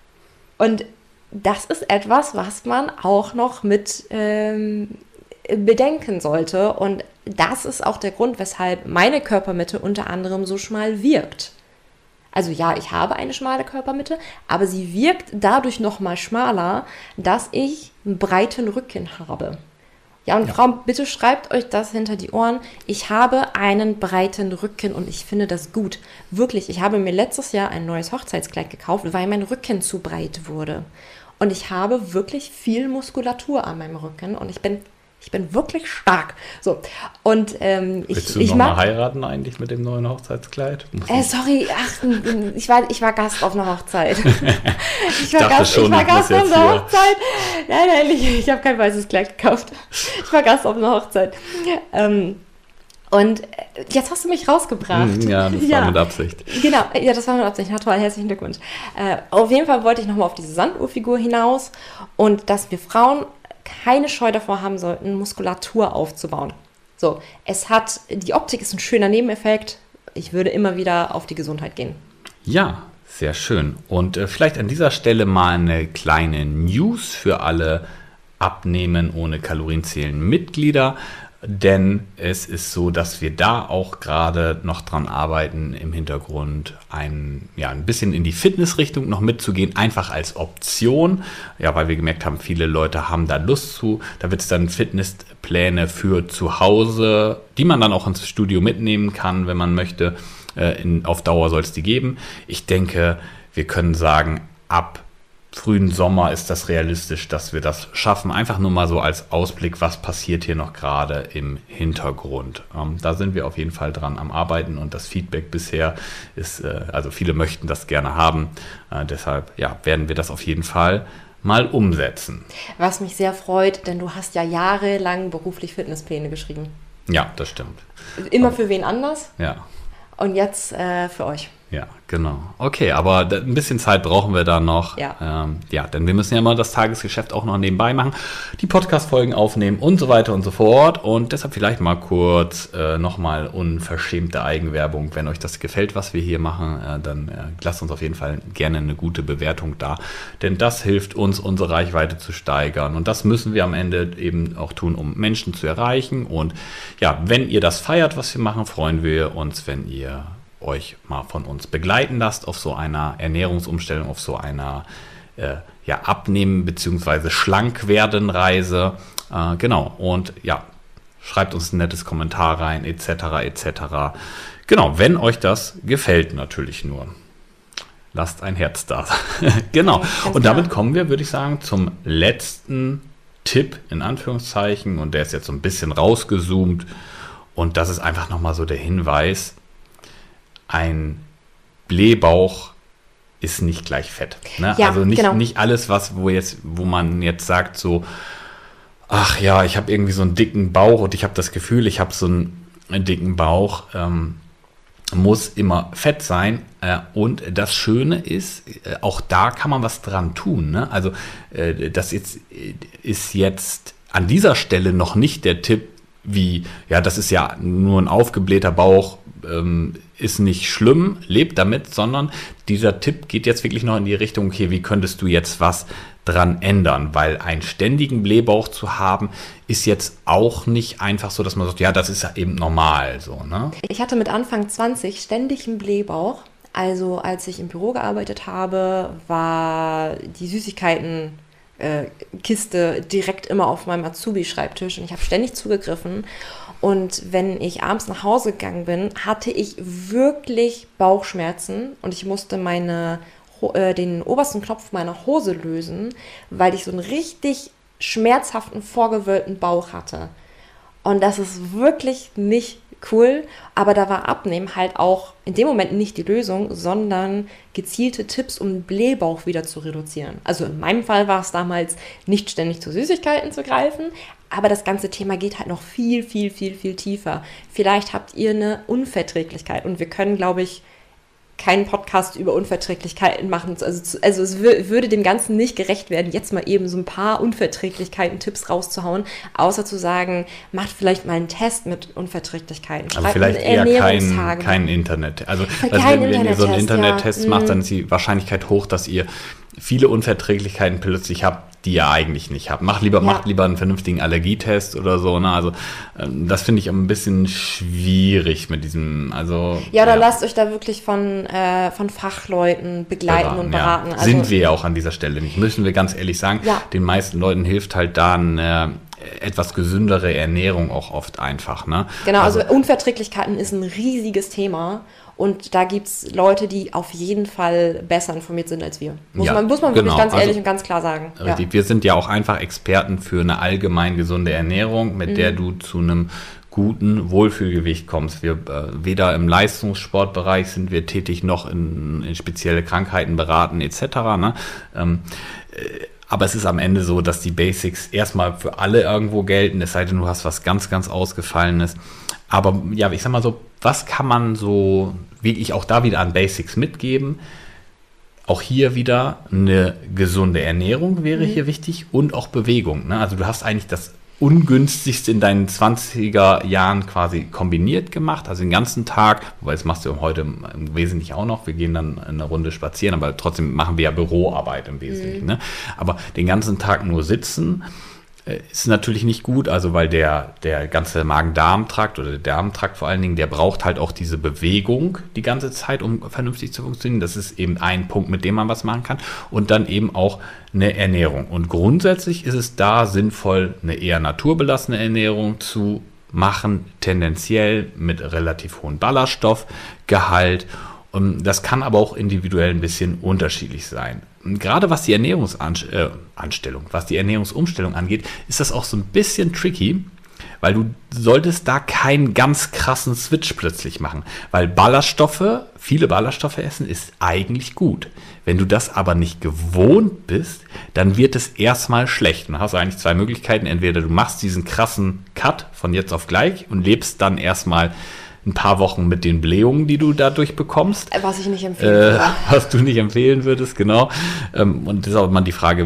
Und das ist etwas, was man auch noch mit ähm, bedenken sollte. Und das ist auch der Grund, weshalb meine Körpermitte unter anderem so schmal wirkt. Also ja, ich habe eine schmale Körpermitte, aber sie wirkt dadurch noch mal schmaler, dass ich einen breiten Rücken habe. Ja, und ja. Frauen, bitte schreibt euch das hinter die Ohren. Ich habe einen breiten Rücken und ich finde das gut. Wirklich, ich habe mir letztes Jahr ein neues Hochzeitskleid gekauft, weil mein Rücken zu breit wurde. Und ich habe wirklich viel Muskulatur an meinem Rücken und ich bin... Ich bin wirklich stark. So. Und ähm, ich, Willst du ich noch mag, mal heiraten eigentlich mit dem neuen Hochzeitskleid? Äh, sorry, ach, ich war, ich war Gast auf einer Hochzeit. Ich war dachte Gast, schon, ich war du bist Gast auf jetzt einer hier. Hochzeit. Nein, nein, ich, ich habe kein weißes Kleid gekauft. Ich war Gast auf einer Hochzeit. Ähm, und jetzt hast du mich rausgebracht. Ja, das ja. war mit Absicht. Genau, ja, das war mit Absicht. Na toll, herzlichen Glückwunsch. Äh, auf jeden Fall wollte ich nochmal auf diese Sanduhrfigur hinaus und dass wir Frauen keine Scheu davor haben sollten, Muskulatur aufzubauen. So, es hat, die Optik ist ein schöner Nebeneffekt. Ich würde immer wieder auf die Gesundheit gehen. Ja, sehr schön. Und äh, vielleicht an dieser Stelle mal eine kleine News für alle Abnehmen ohne Kalorienzählen Mitglieder. Denn es ist so, dass wir da auch gerade noch dran arbeiten, im Hintergrund ein, ja, ein bisschen in die Fitnessrichtung noch mitzugehen, einfach als Option. Ja, weil wir gemerkt haben, viele Leute haben da Lust zu. Da wird es dann Fitnesspläne für zu Hause, die man dann auch ins Studio mitnehmen kann, wenn man möchte. Äh, in, auf Dauer soll es die geben. Ich denke, wir können sagen, ab frühen Sommer ist das realistisch, dass wir das schaffen. Einfach nur mal so als Ausblick, was passiert hier noch gerade im Hintergrund. Ähm, da sind wir auf jeden Fall dran am Arbeiten und das Feedback bisher ist, äh, also viele möchten das gerne haben. Äh, deshalb ja, werden wir das auf jeden Fall mal umsetzen. Was mich sehr freut, denn du hast ja jahrelang beruflich Fitnesspläne geschrieben. Ja, das stimmt. Immer für wen anders? Ja. Und jetzt äh, für euch. Ja, genau. Okay, aber ein bisschen Zeit brauchen wir da noch. Ja. Ähm, ja, denn wir müssen ja mal das Tagesgeschäft auch noch nebenbei machen, die Podcast-Folgen aufnehmen und so weiter und so fort. Und deshalb vielleicht mal kurz äh, nochmal unverschämte Eigenwerbung. Wenn euch das gefällt, was wir hier machen, äh, dann äh, lasst uns auf jeden Fall gerne eine gute Bewertung da. Denn das hilft uns, unsere Reichweite zu steigern. Und das müssen wir am Ende eben auch tun, um Menschen zu erreichen. Und ja, wenn ihr das feiert, was wir machen, freuen wir uns, wenn ihr euch mal von uns begleiten lasst auf so einer Ernährungsumstellung, auf so einer äh, ja, Abnehmen- bzw. Schlank-werden-Reise. Äh, genau, und ja, schreibt uns ein nettes Kommentar rein, et cetera et cetera. Genau, wenn euch das gefällt natürlich nur. lasst ein Herz da. Genau. Ganz Und damit klar. kommen wir, würde ich sagen, zum letzten Tipp in Anführungszeichen. Und der ist jetzt so ein bisschen rausgezoomt. Und das ist einfach nochmal so der Hinweis, ein Blähbauch ist nicht gleich Fett. Ne? Ja, also nicht, genau. nicht alles, was, wo jetzt, wo man jetzt sagt, so, ach ja, ich habe irgendwie so einen dicken Bauch und ich habe das Gefühl, ich habe so einen, einen dicken Bauch, ähm, muss immer Fett sein. Äh, und das Schöne ist, äh, auch da kann man was dran tun. Ne? Also äh, das jetzt, ist jetzt an dieser Stelle noch nicht der Tipp, wie, ja, das ist ja nur ein aufgeblähter Bauch, ähm, ist nicht schlimm, lebt damit, sondern dieser Tipp geht jetzt wirklich noch in die Richtung, okay, wie könntest du jetzt was dran ändern? Weil einen ständigen Blähbauch zu haben, ist jetzt auch nicht einfach so, dass man sagt, ja, das ist ja eben normal so, ne? Ich hatte mit Anfang zwanzig ständig einen Blähbauch. Also als ich im Büro gearbeitet habe, war die Süßigkeiten äh, Kiste direkt immer auf meinem Azubi-Schreibtisch und ich habe ständig zugegriffen. Und wenn ich abends nach Hause gegangen bin, hatte ich wirklich Bauchschmerzen und ich musste meine, äh, den obersten Knopf meiner Hose lösen, weil ich so einen richtig schmerzhaften, vorgewölbten Bauch hatte. Und das ist wirklich nicht cool, aber da war Abnehmen halt auch in dem Moment nicht die Lösung, sondern gezielte Tipps, um den Blähbauch wieder zu reduzieren. Also in meinem Fall war es damals, nicht ständig zu Süßigkeiten zu greifen, aber das ganze Thema geht halt noch viel, viel, viel, viel tiefer. Vielleicht habt ihr eine Unverträglichkeit und wir können, glaube ich, keinen Podcast über Unverträglichkeiten machen. Also, also es w- würde dem Ganzen nicht gerecht werden, jetzt mal eben so ein paar Unverträglichkeiten-Tipps rauszuhauen, außer zu sagen, macht vielleicht mal einen Test mit Unverträglichkeiten. Also Schreibt vielleicht einen eher kein, Ernährungstagebuch. kein Internet. Also, Kein also wenn, wenn ihr so einen Internettest, Internettest ja. macht, Mm. dann ist die Wahrscheinlichkeit hoch, dass ihr viele Unverträglichkeiten plötzlich habt, die ihr eigentlich nicht habt. Macht lieber, Ja. macht lieber einen vernünftigen Allergietest oder so. Ne? Also ähm, das finde ich ein bisschen schwierig mit diesem, also Ja, oder lasst euch da wirklich von, äh, von Fachleuten begleiten und beraten. Ja. Also, Sind wir ja auch an dieser Stelle nicht, müssen wir ganz ehrlich sagen. Ja. Den meisten Leuten hilft halt da eine etwas gesündere Ernährung auch oft einfach. Ne? Genau, also, also Unverträglichkeiten ist ein riesiges Thema. Und da gibt es Leute, die auf jeden Fall besser informiert sind als wir. Muss Ja, man, muss man wirklich genau. ganz ehrlich Also, und ganz klar sagen. Richtig, Ja. wir sind ja auch einfach Experten für eine allgemein gesunde Ernährung, mit Mhm. der du zu einem guten Wohlfühlgewicht kommst. Wir äh, weder im Leistungssportbereich sind wir tätig, noch in, in spezielle Krankheiten beraten et cetera. Ne? Ähm, äh, aber es ist am Ende so, dass die Basics erstmal für alle irgendwo gelten, es sei denn, du hast was ganz, ganz Ausgefallenes. Aber ja, ich sag mal so, was kann man so wirklich auch da wieder an Basics mitgeben? Auch hier wieder eine gesunde Ernährung wäre hier wichtig und auch Bewegung. Ne? Also du hast eigentlich das Ungünstigste in deinen zwanziger Jahren quasi kombiniert gemacht, also den ganzen Tag, wobei das machst du heute im Wesentlichen auch noch, wir gehen dann eine Runde spazieren, aber trotzdem machen wir ja Büroarbeit im Wesentlichen. Mhm. Ne? Aber den ganzen Tag nur sitzen ist natürlich nicht gut, also weil der, der ganze Magen-Darm-Trakt oder der Darmtrakt vor allen Dingen, der braucht halt auch diese Bewegung die ganze Zeit, um vernünftig zu funktionieren. Das ist eben ein Punkt, mit dem man was machen kann. Und dann eben auch eine Ernährung. Und grundsätzlich ist es da sinnvoll, eine eher naturbelassene Ernährung zu machen, tendenziell mit relativ hohem Ballaststoffgehalt. Und das kann aber auch individuell ein bisschen unterschiedlich sein. Gerade was die Ernährungsanstellung, was die Ernährungsumstellung angeht, ist das auch so ein bisschen tricky, weil du solltest da keinen ganz krassen Switch plötzlich machen, weil Ballaststoffe, viele Ballaststoffe essen ist eigentlich gut. Wenn du das aber nicht gewohnt bist, dann wird es erstmal schlecht. Dann hast du eigentlich zwei Möglichkeiten, entweder du machst diesen krassen Cut von jetzt auf gleich und lebst dann erstmal ein paar Wochen mit den Blähungen, die du dadurch bekommst. Was ich nicht empfehlen würde. Äh, was du nicht empfehlen würdest, genau. Ähm, und das ist auch immer die Frage,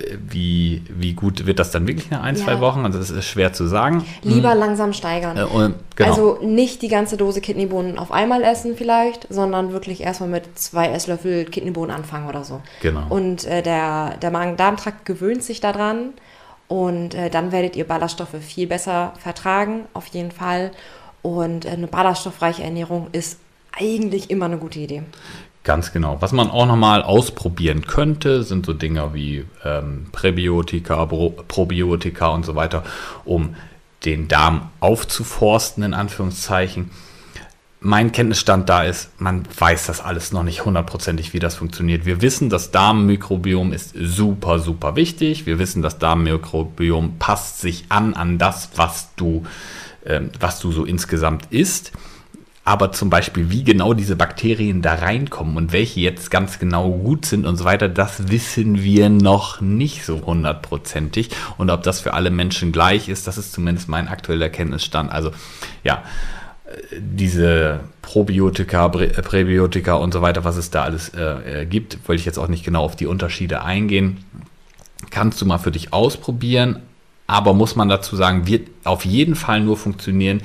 wie, wie gut wird das dann wirklich nach ein, Ja. zwei Wochen? Also das ist schwer zu sagen. Lieber hm. langsam steigern. Äh, und, genau. Also nicht die ganze Dose Kidneybohnen auf einmal essen vielleicht, sondern wirklich erstmal mit zwei Esslöffel Kidneybohnen anfangen oder so. Genau. Und äh, der, der Magen-Darm-Trakt gewöhnt sich daran und äh, dann werdet ihr Ballaststoffe viel besser vertragen, auf jeden Fall. Und eine ballaststoffreiche Ernährung ist eigentlich immer eine gute Idee. Ganz genau. Was man auch nochmal ausprobieren könnte, sind so Dinge wie ähm, Präbiotika, Pro- Probiotika und so weiter, um den Darm aufzuforsten, in Anführungszeichen. mein Kenntnisstand da ist, man weiß das alles noch nicht hundertprozentig, wie das funktioniert. Wir wissen, das Darmmikrobiom ist super, super wichtig. Wir wissen, das Darmmikrobiom passt sich an an das, was du, äh, was du so insgesamt isst. Aber zum Beispiel, wie genau diese Bakterien da reinkommen und welche jetzt ganz genau gut sind und so weiter, das wissen wir noch nicht so hundertprozentig. Und ob das für alle Menschen gleich ist, das ist zumindest mein aktueller Kenntnisstand. Also ja, diese Probiotika, Präbiotika und so weiter, was es da alles äh, gibt, wollte ich jetzt auch nicht genau auf die Unterschiede eingehen. Kannst du mal für dich ausprobieren, aber muss man dazu sagen, wird auf jeden Fall nur funktionieren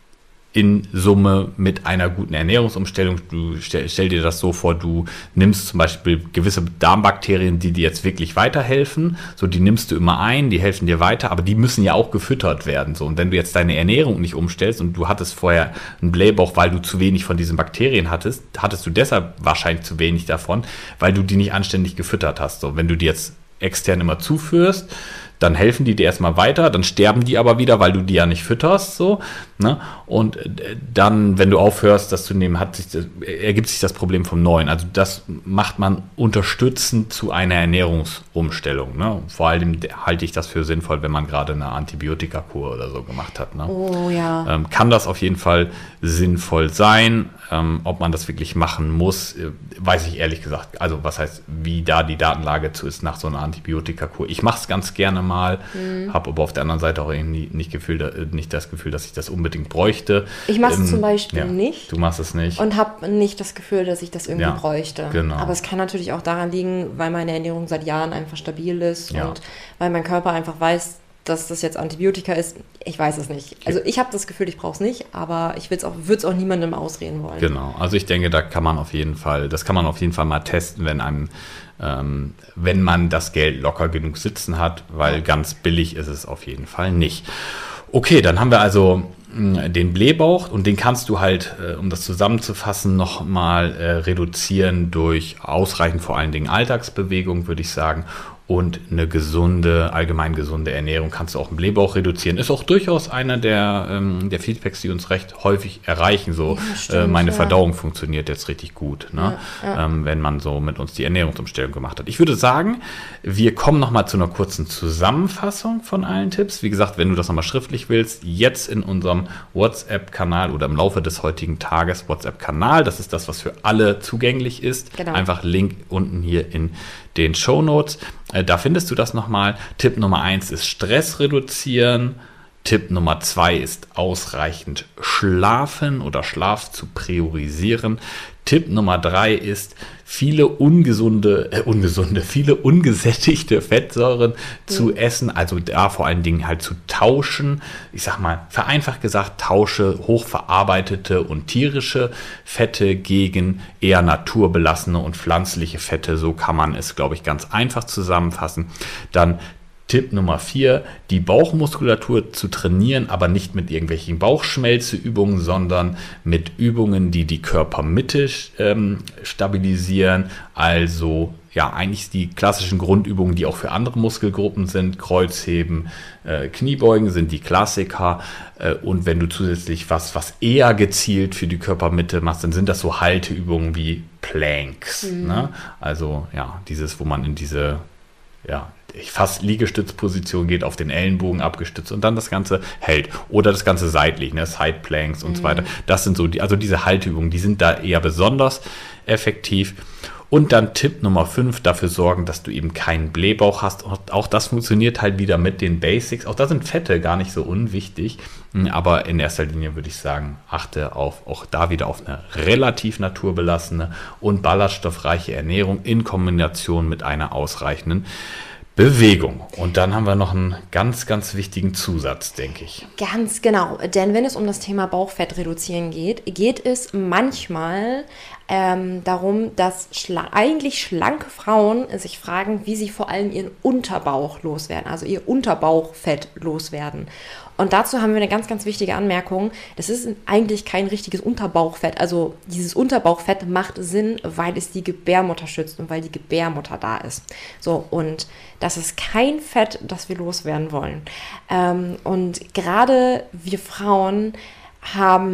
in Summe mit einer guten Ernährungsumstellung. Du stell, stell dir das so vor, du nimmst zum Beispiel gewisse Darmbakterien, die dir jetzt wirklich weiterhelfen. So, die nimmst du immer ein, die helfen dir weiter, aber die müssen ja auch gefüttert werden. So, und wenn du jetzt deine Ernährung nicht umstellst und du hattest vorher einen Blähbauch, weil du zu wenig von diesen Bakterien hattest, hattest du deshalb wahrscheinlich zu wenig davon, weil du die nicht anständig gefüttert hast. So, wenn du die jetzt extern immer zuführst, dann helfen die dir erstmal weiter, dann sterben die aber wieder, weil du die ja nicht fütterst, so, ne? Und dann, wenn du aufhörst, das zu nehmen, hat sich das, ergibt sich das Problem vom Neuen. Also das macht man unterstützend zu einer Ernährungsumstellung, ne? Vor allem halte ich das für sinnvoll, wenn man gerade eine Antibiotikakur oder so gemacht hat, ne? Oh ja. Ähm, kann das auf jeden Fall sinnvoll sein. Ähm, ob man das wirklich machen muss, äh, weiß ich ehrlich gesagt. Also was heißt, wie da die Datenlage zu ist nach so einer Antibiotikakur. Ich mache es ganz gerne mal, mhm. habe aber auf der anderen Seite auch irgendwie nicht, Gefühl, nicht das Gefühl, dass ich das unbedingt bräuchte. Ich mache es ähm, zum Beispiel ja, nicht. Du machst es nicht. Und habe nicht das Gefühl, dass ich das irgendwie ja, bräuchte. Genau. Aber es kann natürlich auch daran liegen, weil meine Ernährung seit Jahren einfach stabil ist ja. und weil mein Körper einfach weiß, dass das jetzt Antibiotika ist. Ich weiß es nicht. Also ich habe das Gefühl, ich brauche es nicht, aber ich auch, würde es auch niemandem ausreden wollen. Genau, also ich denke, da kann man auf jeden Fall, das kann man auf jeden Fall mal testen, wenn einem, ähm, wenn man das Geld locker genug sitzen hat, weil ja. ganz billig ist es auf jeden Fall nicht. Okay, dann haben wir also mh, den Blähbauch und den kannst du halt, äh, um das zusammenzufassen, nochmal äh, reduzieren durch ausreichend vor allen Dingen Alltagsbewegung, würde ich sagen. Und eine gesunde, allgemein gesunde Ernährung kannst du auch im Blähbauch reduzieren. Ist auch durchaus einer der, ähm, der Feedbacks, die uns recht häufig erreichen. So, ja, stimmt, äh, meine ja. Verdauung funktioniert jetzt richtig gut, ne? Ja, ja. Ähm, wenn man so mit uns die Ernährungsumstellung gemacht hat. Ich würde sagen, wir kommen nochmal zu einer kurzen Zusammenfassung von allen Tipps. Wie gesagt, wenn du das nochmal schriftlich willst, jetzt in unserem WhatsApp-Kanal oder im Laufe des heutigen Tages WhatsApp-Kanal. Das ist das, was für alle zugänglich ist. Genau. Einfach Link unten hier in den Shownotes. Da findest du das nochmal. Tipp Nummer eins ist Stress reduzieren. Tipp Nummer zwei ist ausreichend schlafen oder Schlaf zu priorisieren. Tipp Nummer drei ist viele ungesunde, äh, ungesunde, viele ungesättigte Fettsäuren mhm. zu essen, also da vor allen Dingen halt zu tauschen. Ich sag mal, vereinfacht gesagt, tausche hochverarbeitete und tierische Fette gegen eher naturbelassene und pflanzliche Fette. So kann man es, glaube ich, ganz einfach zusammenfassen. Dann Tipp Nummer vier, die Bauchmuskulatur zu trainieren, aber nicht mit irgendwelchen Bauchschmelzeübungen, sondern mit Übungen, die die Körpermitte ähm, stabilisieren. Also ja, eigentlich die klassischen Grundübungen, die auch für andere Muskelgruppen sind. Kreuzheben, äh, Kniebeugen sind die Klassiker. Äh, und wenn du zusätzlich was, was eher gezielt für die Körpermitte machst, dann sind das so Halteübungen wie Planks. Mhm. Ne? Also ja, dieses, wo man in diese ja, fast Liegestützposition geht, auf den Ellenbogen abgestützt und dann das Ganze hält. Oder das Ganze seitlich, ne? Side Planks und mhm. so weiter. Das sind so die, also diese Halteübungen, die sind da eher besonders effektiv. Und dann Tipp Nummer fünf, dafür sorgen, dass du eben keinen Blähbauch hast. Und auch das funktioniert halt wieder mit den Basics. Auch da sind Fette gar nicht so unwichtig. Aber in erster Linie würde ich sagen, achte auf, auch da wieder auf eine relativ naturbelassene und ballaststoffreiche Ernährung in Kombination mit einer ausreichenden Bewegung. Und dann haben wir noch einen ganz, ganz wichtigen Zusatz, denke ich. Ganz genau, denn wenn es um das Thema Bauchfett reduzieren geht, geht es manchmal ähm, darum, dass schla- eigentlich schlanke Frauen sich fragen, wie sie vor allem ihren Unterbauch loswerden, also ihr Unterbauchfett loswerden. Und dazu haben wir eine ganz, ganz wichtige Anmerkung. Das ist eigentlich kein richtiges Unterbauchfett. Also dieses Unterbauchfett macht Sinn, weil es die Gebärmutter schützt und weil die Gebärmutter da ist. So, und das ist kein Fett, das wir loswerden wollen. Ähm, und gerade wir Frauen haben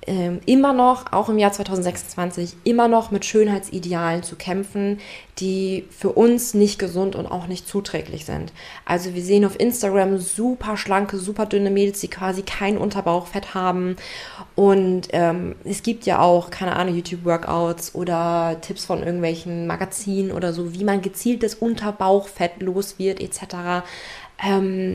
ähm, immer noch, auch im Jahr zwanzig sechsundzwanzig, immer noch mit Schönheitsidealen zu kämpfen, die für uns nicht gesund und auch nicht zuträglich sind. Also wir sehen auf Instagram super schlanke, super dünne Mädels, die quasi kein Unterbauchfett haben. Und ähm, es gibt ja auch, keine Ahnung, YouTube-Workouts oder Tipps von irgendwelchen Magazinen oder so, wie man gezieltes Unterbauchfett los wird et cetera. Ähm,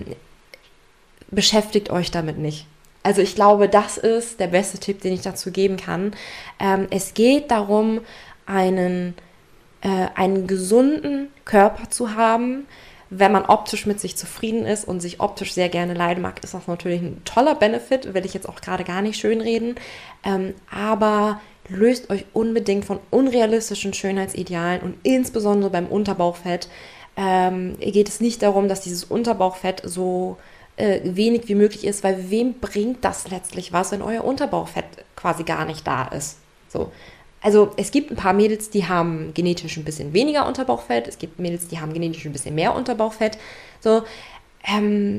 beschäftigt euch damit nicht. Also ich glaube, das ist der beste Tipp, den ich dazu geben kann. Ähm, es geht darum, einen, äh, einen gesunden Körper zu haben. Wenn man optisch mit sich zufrieden ist und sich optisch sehr gerne leiden mag, ist das natürlich ein toller Benefit, will ich jetzt auch gerade gar nicht schönreden. Ähm, aber löst euch unbedingt von unrealistischen Schönheitsidealen und insbesondere beim Unterbauchfett ähm, geht es nicht darum, dass dieses Unterbauchfett so äh, wenig wie möglich ist, weil wem bringt das letztlich was, wenn euer Unterbauchfett quasi gar nicht da ist? So. Also es gibt ein paar Mädels, die haben genetisch ein bisschen weniger Unterbauchfett, es gibt Mädels, die haben genetisch ein bisschen mehr Unterbauchfett. So, ähm,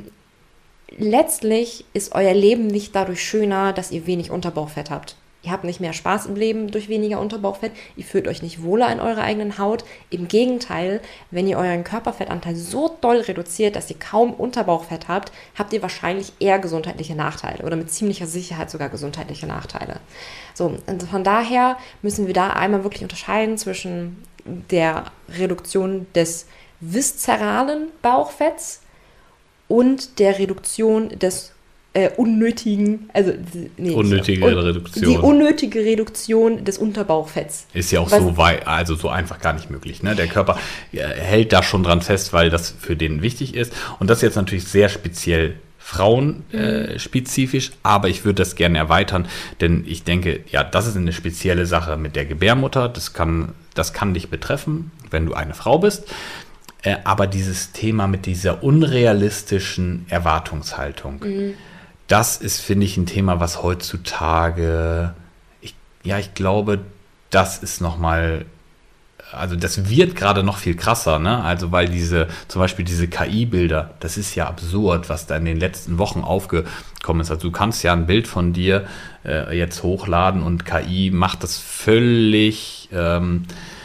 letztlich ist euer Leben nicht dadurch schöner, dass ihr wenig Unterbauchfett habt. Ihr habt nicht mehr Spaß im Leben durch weniger Unterbauchfett, ihr fühlt euch nicht wohler in eurer eigenen Haut. Im Gegenteil, wenn ihr euren Körperfettanteil so doll reduziert, dass ihr kaum Unterbauchfett habt, habt ihr wahrscheinlich eher gesundheitliche Nachteile oder mit ziemlicher Sicherheit sogar gesundheitliche Nachteile. So, und von daher müssen wir da einmal wirklich unterscheiden zwischen der Reduktion des viszeralen Bauchfetts und der Reduktion des Äh, unnötigen, also nee, unnötige un, Reduktion. Die unnötige Reduktion des Unterbauchfetts. Ist ja auch Was, so weit, also so einfach gar nicht möglich. Ne? Der Körper äh, hält da schon dran fest, weil das für den wichtig ist. Und das ist jetzt natürlich sehr speziell frauenspezifisch, äh, aber ich würde das gerne erweitern, denn ich denke, ja, das ist eine spezielle Sache mit der Gebärmutter. Das kann, das kann dich betreffen, wenn du eine Frau bist. Äh, aber dieses Thema mit dieser unrealistischen Erwartungshaltung, mhm. das ist, finde ich, ein Thema, was heutzutage, ich, ja, ich glaube, das ist nochmal, also das wird gerade noch viel krasser, ne? Also weil diese, zum Beispiel diese K I-Bilder, das ist ja absurd, was da in den letzten Wochen aufgekommen ist. Also du kannst ja ein Bild von dir äh, jetzt hochladen und K I macht das völlig ähm,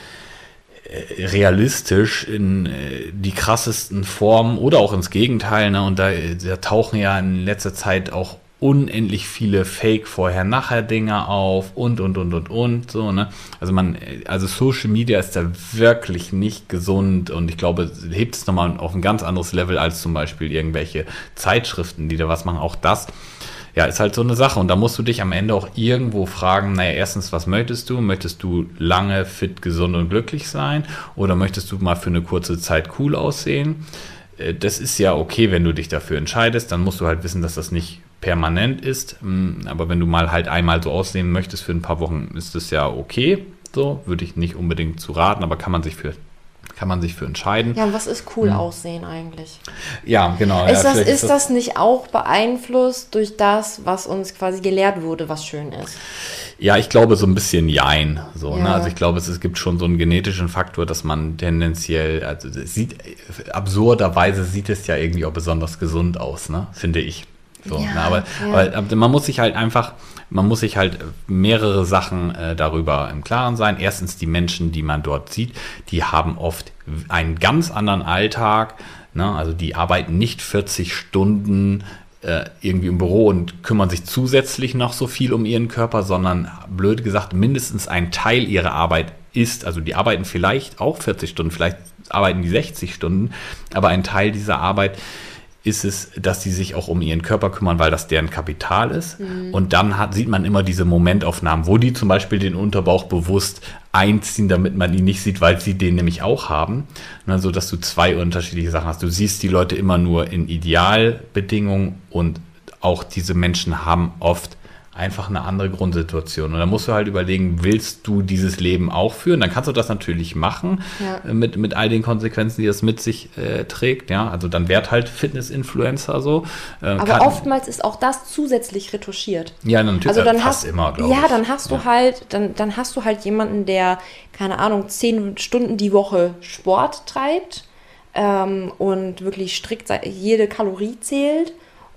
realistisch in äh, die krassesten Formen oder auch ins Gegenteil, ne? Und da, da tauchen ja in letzter Zeit auch unendlich viele Fake-Vorher-Nachher-Dinger auf und, und, und, und, und, so, ne? Also man, also Social Media ist da wirklich nicht gesund und ich glaube, hebt es nochmal auf ein ganz anderes Level als zum Beispiel irgendwelche Zeitschriften, die da was machen. Auch das, ja, ist halt so eine Sache und da musst du dich am Ende auch irgendwo fragen, naja, erstens, was möchtest du? Möchtest du lange fit, gesund und glücklich sein oder möchtest du mal für eine kurze Zeit cool aussehen? Das ist ja okay, wenn du dich dafür entscheidest, dann musst du halt wissen, dass das nicht permanent ist, aber wenn du mal halt einmal so aussehen möchtest für ein paar Wochen, ist das ja okay, so, würde ich nicht unbedingt zu raten, aber kann man sich für kann man sich für entscheiden. Ja, und was ist cool hm. aussehen eigentlich? Ja, genau. Ist, ja, das, ist, ist das, das nicht auch beeinflusst durch das, was uns quasi gelehrt wurde, was schön ist? Ja, ich glaube so ein bisschen jein. So, ja. ne? Also ich glaube, es, es gibt schon so einen genetischen Faktor, dass man tendenziell, also es sieht, absurderweise sieht es ja irgendwie auch besonders gesund aus, ne? Finde ich. So, ja, ne? aber, ja. aber man muss sich halt einfach, man muss sich halt mehrere Sachen äh, darüber im Klaren sein. Erstens, die Menschen, die man dort sieht, die haben oft einen ganz anderen Alltag. Ne? Also die arbeiten nicht vierzig Stunden äh, irgendwie im Büro und kümmern sich zusätzlich noch so viel um ihren Körper, sondern blöd gesagt, mindestens ein Teil ihrer Arbeit ist, also die arbeiten vielleicht auch vierzig Stunden, vielleicht arbeiten die sechzig Stunden, aber ein Teil dieser Arbeit ist es, dass sie sich auch um ihren Körper kümmern, weil das deren Kapital ist. Mhm. Und dann hat, sieht man immer diese Momentaufnahmen, wo die zum Beispiel den Unterbauch bewusst einziehen, damit man ihn nicht sieht, weil sie den nämlich auch haben. Also, dass du zwei unterschiedliche Sachen hast. Du siehst die Leute immer nur in Idealbedingungen und auch diese Menschen haben oft einfach eine andere Grundsituation. Und da musst du halt überlegen, willst du dieses Leben auch führen? Dann kannst du das natürlich machen, ja. mit, mit all den Konsequenzen, die das mit sich äh, trägt. Ja, also dann werd halt Fitness-Influencer so. Äh, Aber kann, oftmals ist auch das zusätzlich retuschiert. Ja, natürlich. Also dann fast hast, immer, glaube ja, ich. dann hast du ja. halt, dann, dann hast du halt jemanden, der, keine Ahnung, zehn Stunden die Woche Sport treibt ähm, und wirklich strikt jede Kalorie zählt.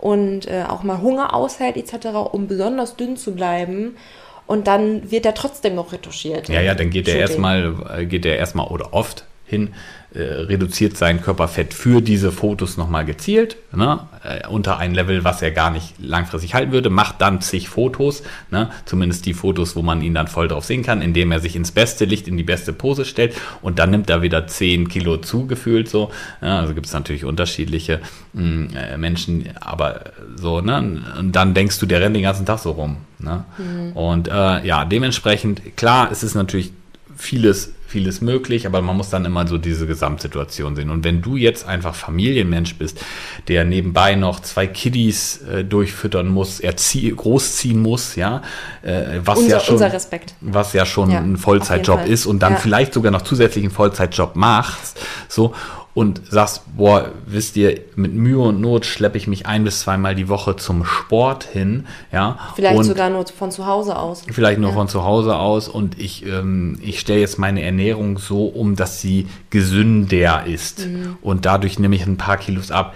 und äh, auch mal Hunger aushält et cetera, um besonders dünn zu bleiben. Und dann wird er trotzdem noch retuschiert. Ja, ja, dann geht er erstmal, geht er erstmal oder oft hin, äh, reduziert sein Körperfett für diese Fotos nochmal gezielt, ne, äh, unter ein Level, was er gar nicht langfristig halten würde, macht dann zig Fotos, ne, zumindest die Fotos, wo man ihn dann voll drauf sehen kann, indem er sich ins beste Licht, in die beste Pose stellt und dann nimmt er wieder zehn Kilo zu, gefühlt so. Ja, also gibt es natürlich unterschiedliche mh, Menschen, aber so, ne, und dann denkst du, der rennt den ganzen Tag so rum, ne, mhm. und äh, ja, dementsprechend, klar, es ist natürlich vieles vieles möglich, aber man muss dann immer so diese Gesamtsituation sehen. Und wenn du jetzt einfach Familienmensch bist, der nebenbei noch zwei Kiddies äh, durchfüttern muss, erzie- großziehen muss, ja, äh, was unser, ja schon, unser Respekt. was ja schon ja, ein Vollzeitjob ist und dann ja. vielleicht sogar noch zusätzlich einen Vollzeitjob machst, so, und sagst, boah, wisst ihr, mit Mühe und Not schleppe ich mich ein bis zweimal die Woche zum Sport hin, ja. Vielleicht und sogar nur von zu Hause aus. Vielleicht nur ja. von zu Hause aus und ich, ähm, ich stelle jetzt meine Ernährung so um, dass sie gesünder ist mhm. und dadurch nehme ich ein paar Kilos ab,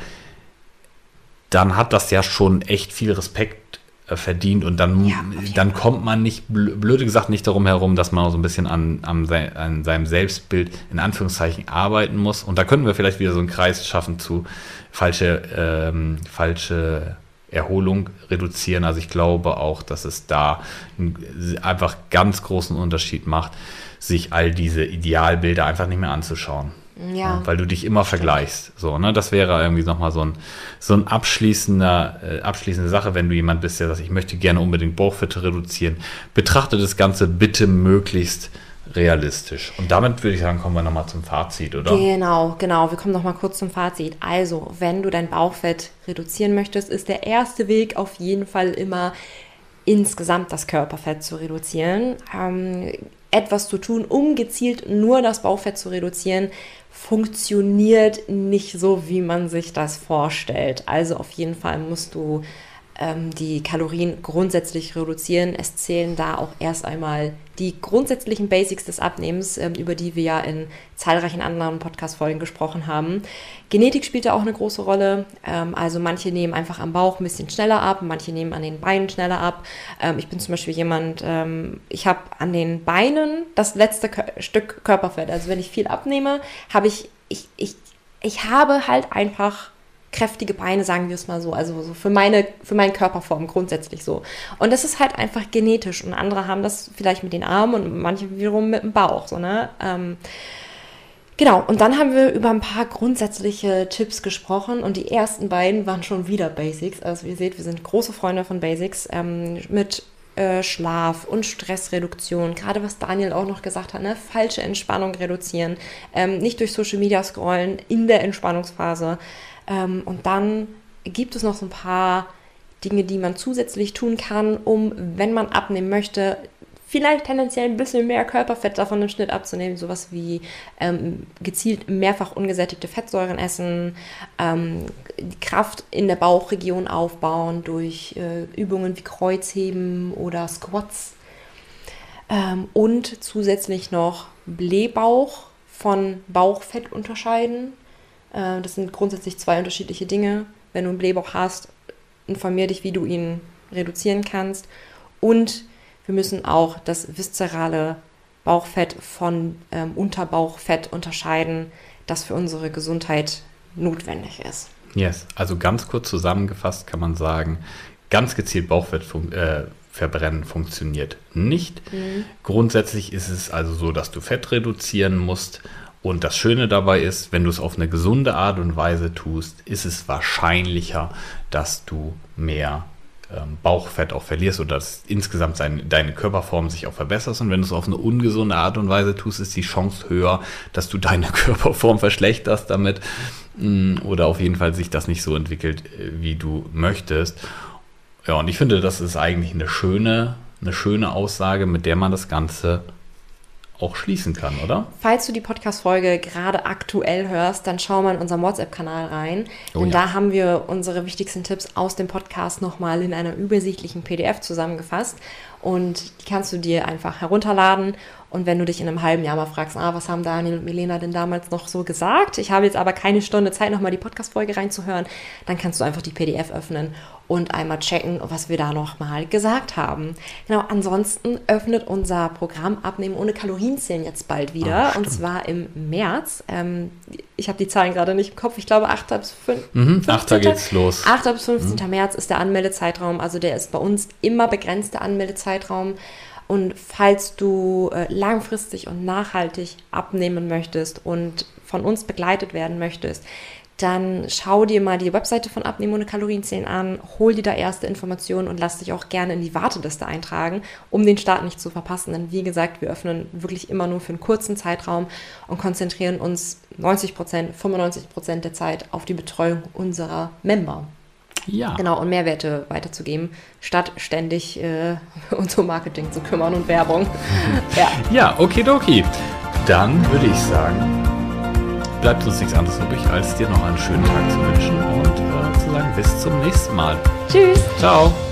dann hat das ja schon echt viel Respekt äh, verdient und dann, ja, dann kommt man nicht, blöde gesagt, nicht darum herum, dass man auch so ein bisschen an, an, sein, an seinem Selbstbild in Anführungszeichen arbeiten muss und da könnten wir vielleicht wieder so einen Kreis schaffen zu falsche, ähm, falsche Erholung reduzieren. Also ich glaube auch, dass es da einfach ganz großen Unterschied macht, sich all diese Idealbilder einfach nicht mehr anzuschauen. Ja. Ja, weil du dich immer Stimmt. vergleichst. So, ne? Das wäre irgendwie nochmal so ein, so ein abschließender, äh, abschließende Sache, wenn du jemand bist, der sagt, ich möchte gerne unbedingt Bauchfett reduzieren. Betrachte das Ganze bitte möglichst realistisch. Und damit würde ich sagen, kommen wir nochmal zum Fazit, oder? Genau, genau. Wir kommen nochmal kurz zum Fazit. Also, wenn du dein Bauchfett reduzieren möchtest, ist der erste Weg auf jeden Fall immer, insgesamt das Körperfett zu reduzieren. Ähm, etwas zu tun, um gezielt nur das Bauchfett zu reduzieren, funktioniert nicht so, wie man sich das vorstellt. Also auf jeden Fall musst du ähm, die Kalorien grundsätzlich reduzieren. Es zählen da auch erst einmal die grundsätzlichen Basics des Abnehmens, ähm, über die wir ja in zahlreichen anderen Podcast-Folgen gesprochen haben. Genetik spielt da auch eine große Rolle. Ähm, also manche nehmen einfach am Bauch ein bisschen schneller ab, manche nehmen an den Beinen schneller ab. Ähm, ich bin zum Beispiel jemand, ähm, ich habe an den Beinen das letzte Kö- Stück Körperfett. Also wenn ich viel abnehme, habe ich, ich, ich, ich habe halt einfach kräftige Beine, sagen wir es mal so, also so für meine, für meine Körperform grundsätzlich so. Und das ist halt einfach genetisch und andere haben das vielleicht mit den Armen und manche wiederum mit dem Bauch, so, ne? Ähm, genau, und dann haben wir über ein paar grundsätzliche Tipps gesprochen und die ersten beiden waren schon wieder Basics. Also wie ihr seht, wir sind große Freunde von Basics, ähm, mit äh, Schlaf und Stressreduktion, gerade was Daniel auch noch gesagt hat, ne? Falsche Entspannung reduzieren, ähm, nicht durch Social Media scrollen in der Entspannungsphase. Ähm, und dann gibt es noch so ein paar Dinge, die man zusätzlich tun kann, um, wenn man abnehmen möchte, vielleicht tendenziell ein bisschen mehr Körperfett davon im Schnitt abzunehmen. Sowas wie ähm, gezielt mehrfach ungesättigte Fettsäuren essen, ähm, die Kraft in der Bauchregion aufbauen durch äh, Übungen wie Kreuzheben oder Squats. Ähm, und zusätzlich noch Blähbauch von Bauchfett unterscheiden. Das sind grundsätzlich zwei unterschiedliche Dinge. Wenn du einen Blähbauch hast, informier dich, wie du ihn reduzieren kannst. Und wir müssen auch das viszerale Bauchfett von ähm, Unterbauchfett unterscheiden, das für unsere Gesundheit notwendig ist. Yes, also ganz kurz zusammengefasst kann man sagen, ganz gezielt Bauchfett fun- äh, verbrennen funktioniert nicht. Mhm. Grundsätzlich ist es also so, dass du Fett reduzieren musst. Und das Schöne dabei ist, wenn du es auf eine gesunde Art und Weise tust, ist es wahrscheinlicher, dass du mehr ähm, Bauchfett auch verlierst oder dass insgesamt sein, deine Körperform sich auch verbessert. Und wenn du es auf eine ungesunde Art und Weise tust, ist die Chance höher, dass du deine Körperform verschlechterst damit mh, oder auf jeden Fall sich das nicht so entwickelt, wie du möchtest. Ja, und ich finde, das ist eigentlich eine schöne, eine schöne Aussage, mit der man das Ganze auch schließen kann, oder? Falls du die Podcast-Folge gerade aktuell hörst, dann schau mal in unseren WhatsApp-Kanal rein. Oh, denn ja. da haben wir unsere wichtigsten Tipps aus dem Podcast nochmal in einer übersichtlichen P D F zusammengefasst. Und die kannst du dir einfach herunterladen Und wenn du dich in einem halben Jahr mal fragst, ah, was haben Daniel und Milena denn damals noch so gesagt? Ich habe jetzt aber keine Stunde Zeit, nochmal die Podcast-Folge reinzuhören. Dann kannst du einfach die P D F öffnen und einmal checken, was wir da nochmal gesagt haben. Genau, ansonsten öffnet unser Programm Abnehmen ohne Kalorienzählen jetzt bald wieder. Ah, und zwar im März. Ähm, ich habe die Zahlen gerade nicht im Kopf. Ich glaube, achter bis fünfzehnten Mhm, achter geht's los. achter bis fünfzehnten Mhm. März ist der Anmeldezeitraum. Also der ist bei uns immer begrenzter Anmeldezeitraum. Und falls du äh, langfristig und nachhaltig abnehmen möchtest und von uns begleitet werden möchtest, dann schau dir mal die Webseite von Abnehmen ohne Kalorienzählen an, hol dir da erste Informationen und lass dich auch gerne in die Warteliste eintragen, um den Start nicht zu verpassen. Denn wie gesagt, wir öffnen wirklich immer nur für einen kurzen Zeitraum und konzentrieren uns neunzig Prozent, fünfundneunzig Prozent der Zeit auf die Betreuung unserer Member. Ja. Genau, und Mehrwerte weiterzugeben, statt ständig äh, uns um Marketing zu kümmern und Werbung. ja. ja, okidoki. Dann würde ich sagen, bleibt uns nichts anderes übrig, als dir noch einen schönen Tag zu wünschen und äh, zu sagen, bis zum nächsten Mal. Tschüss. Ciao.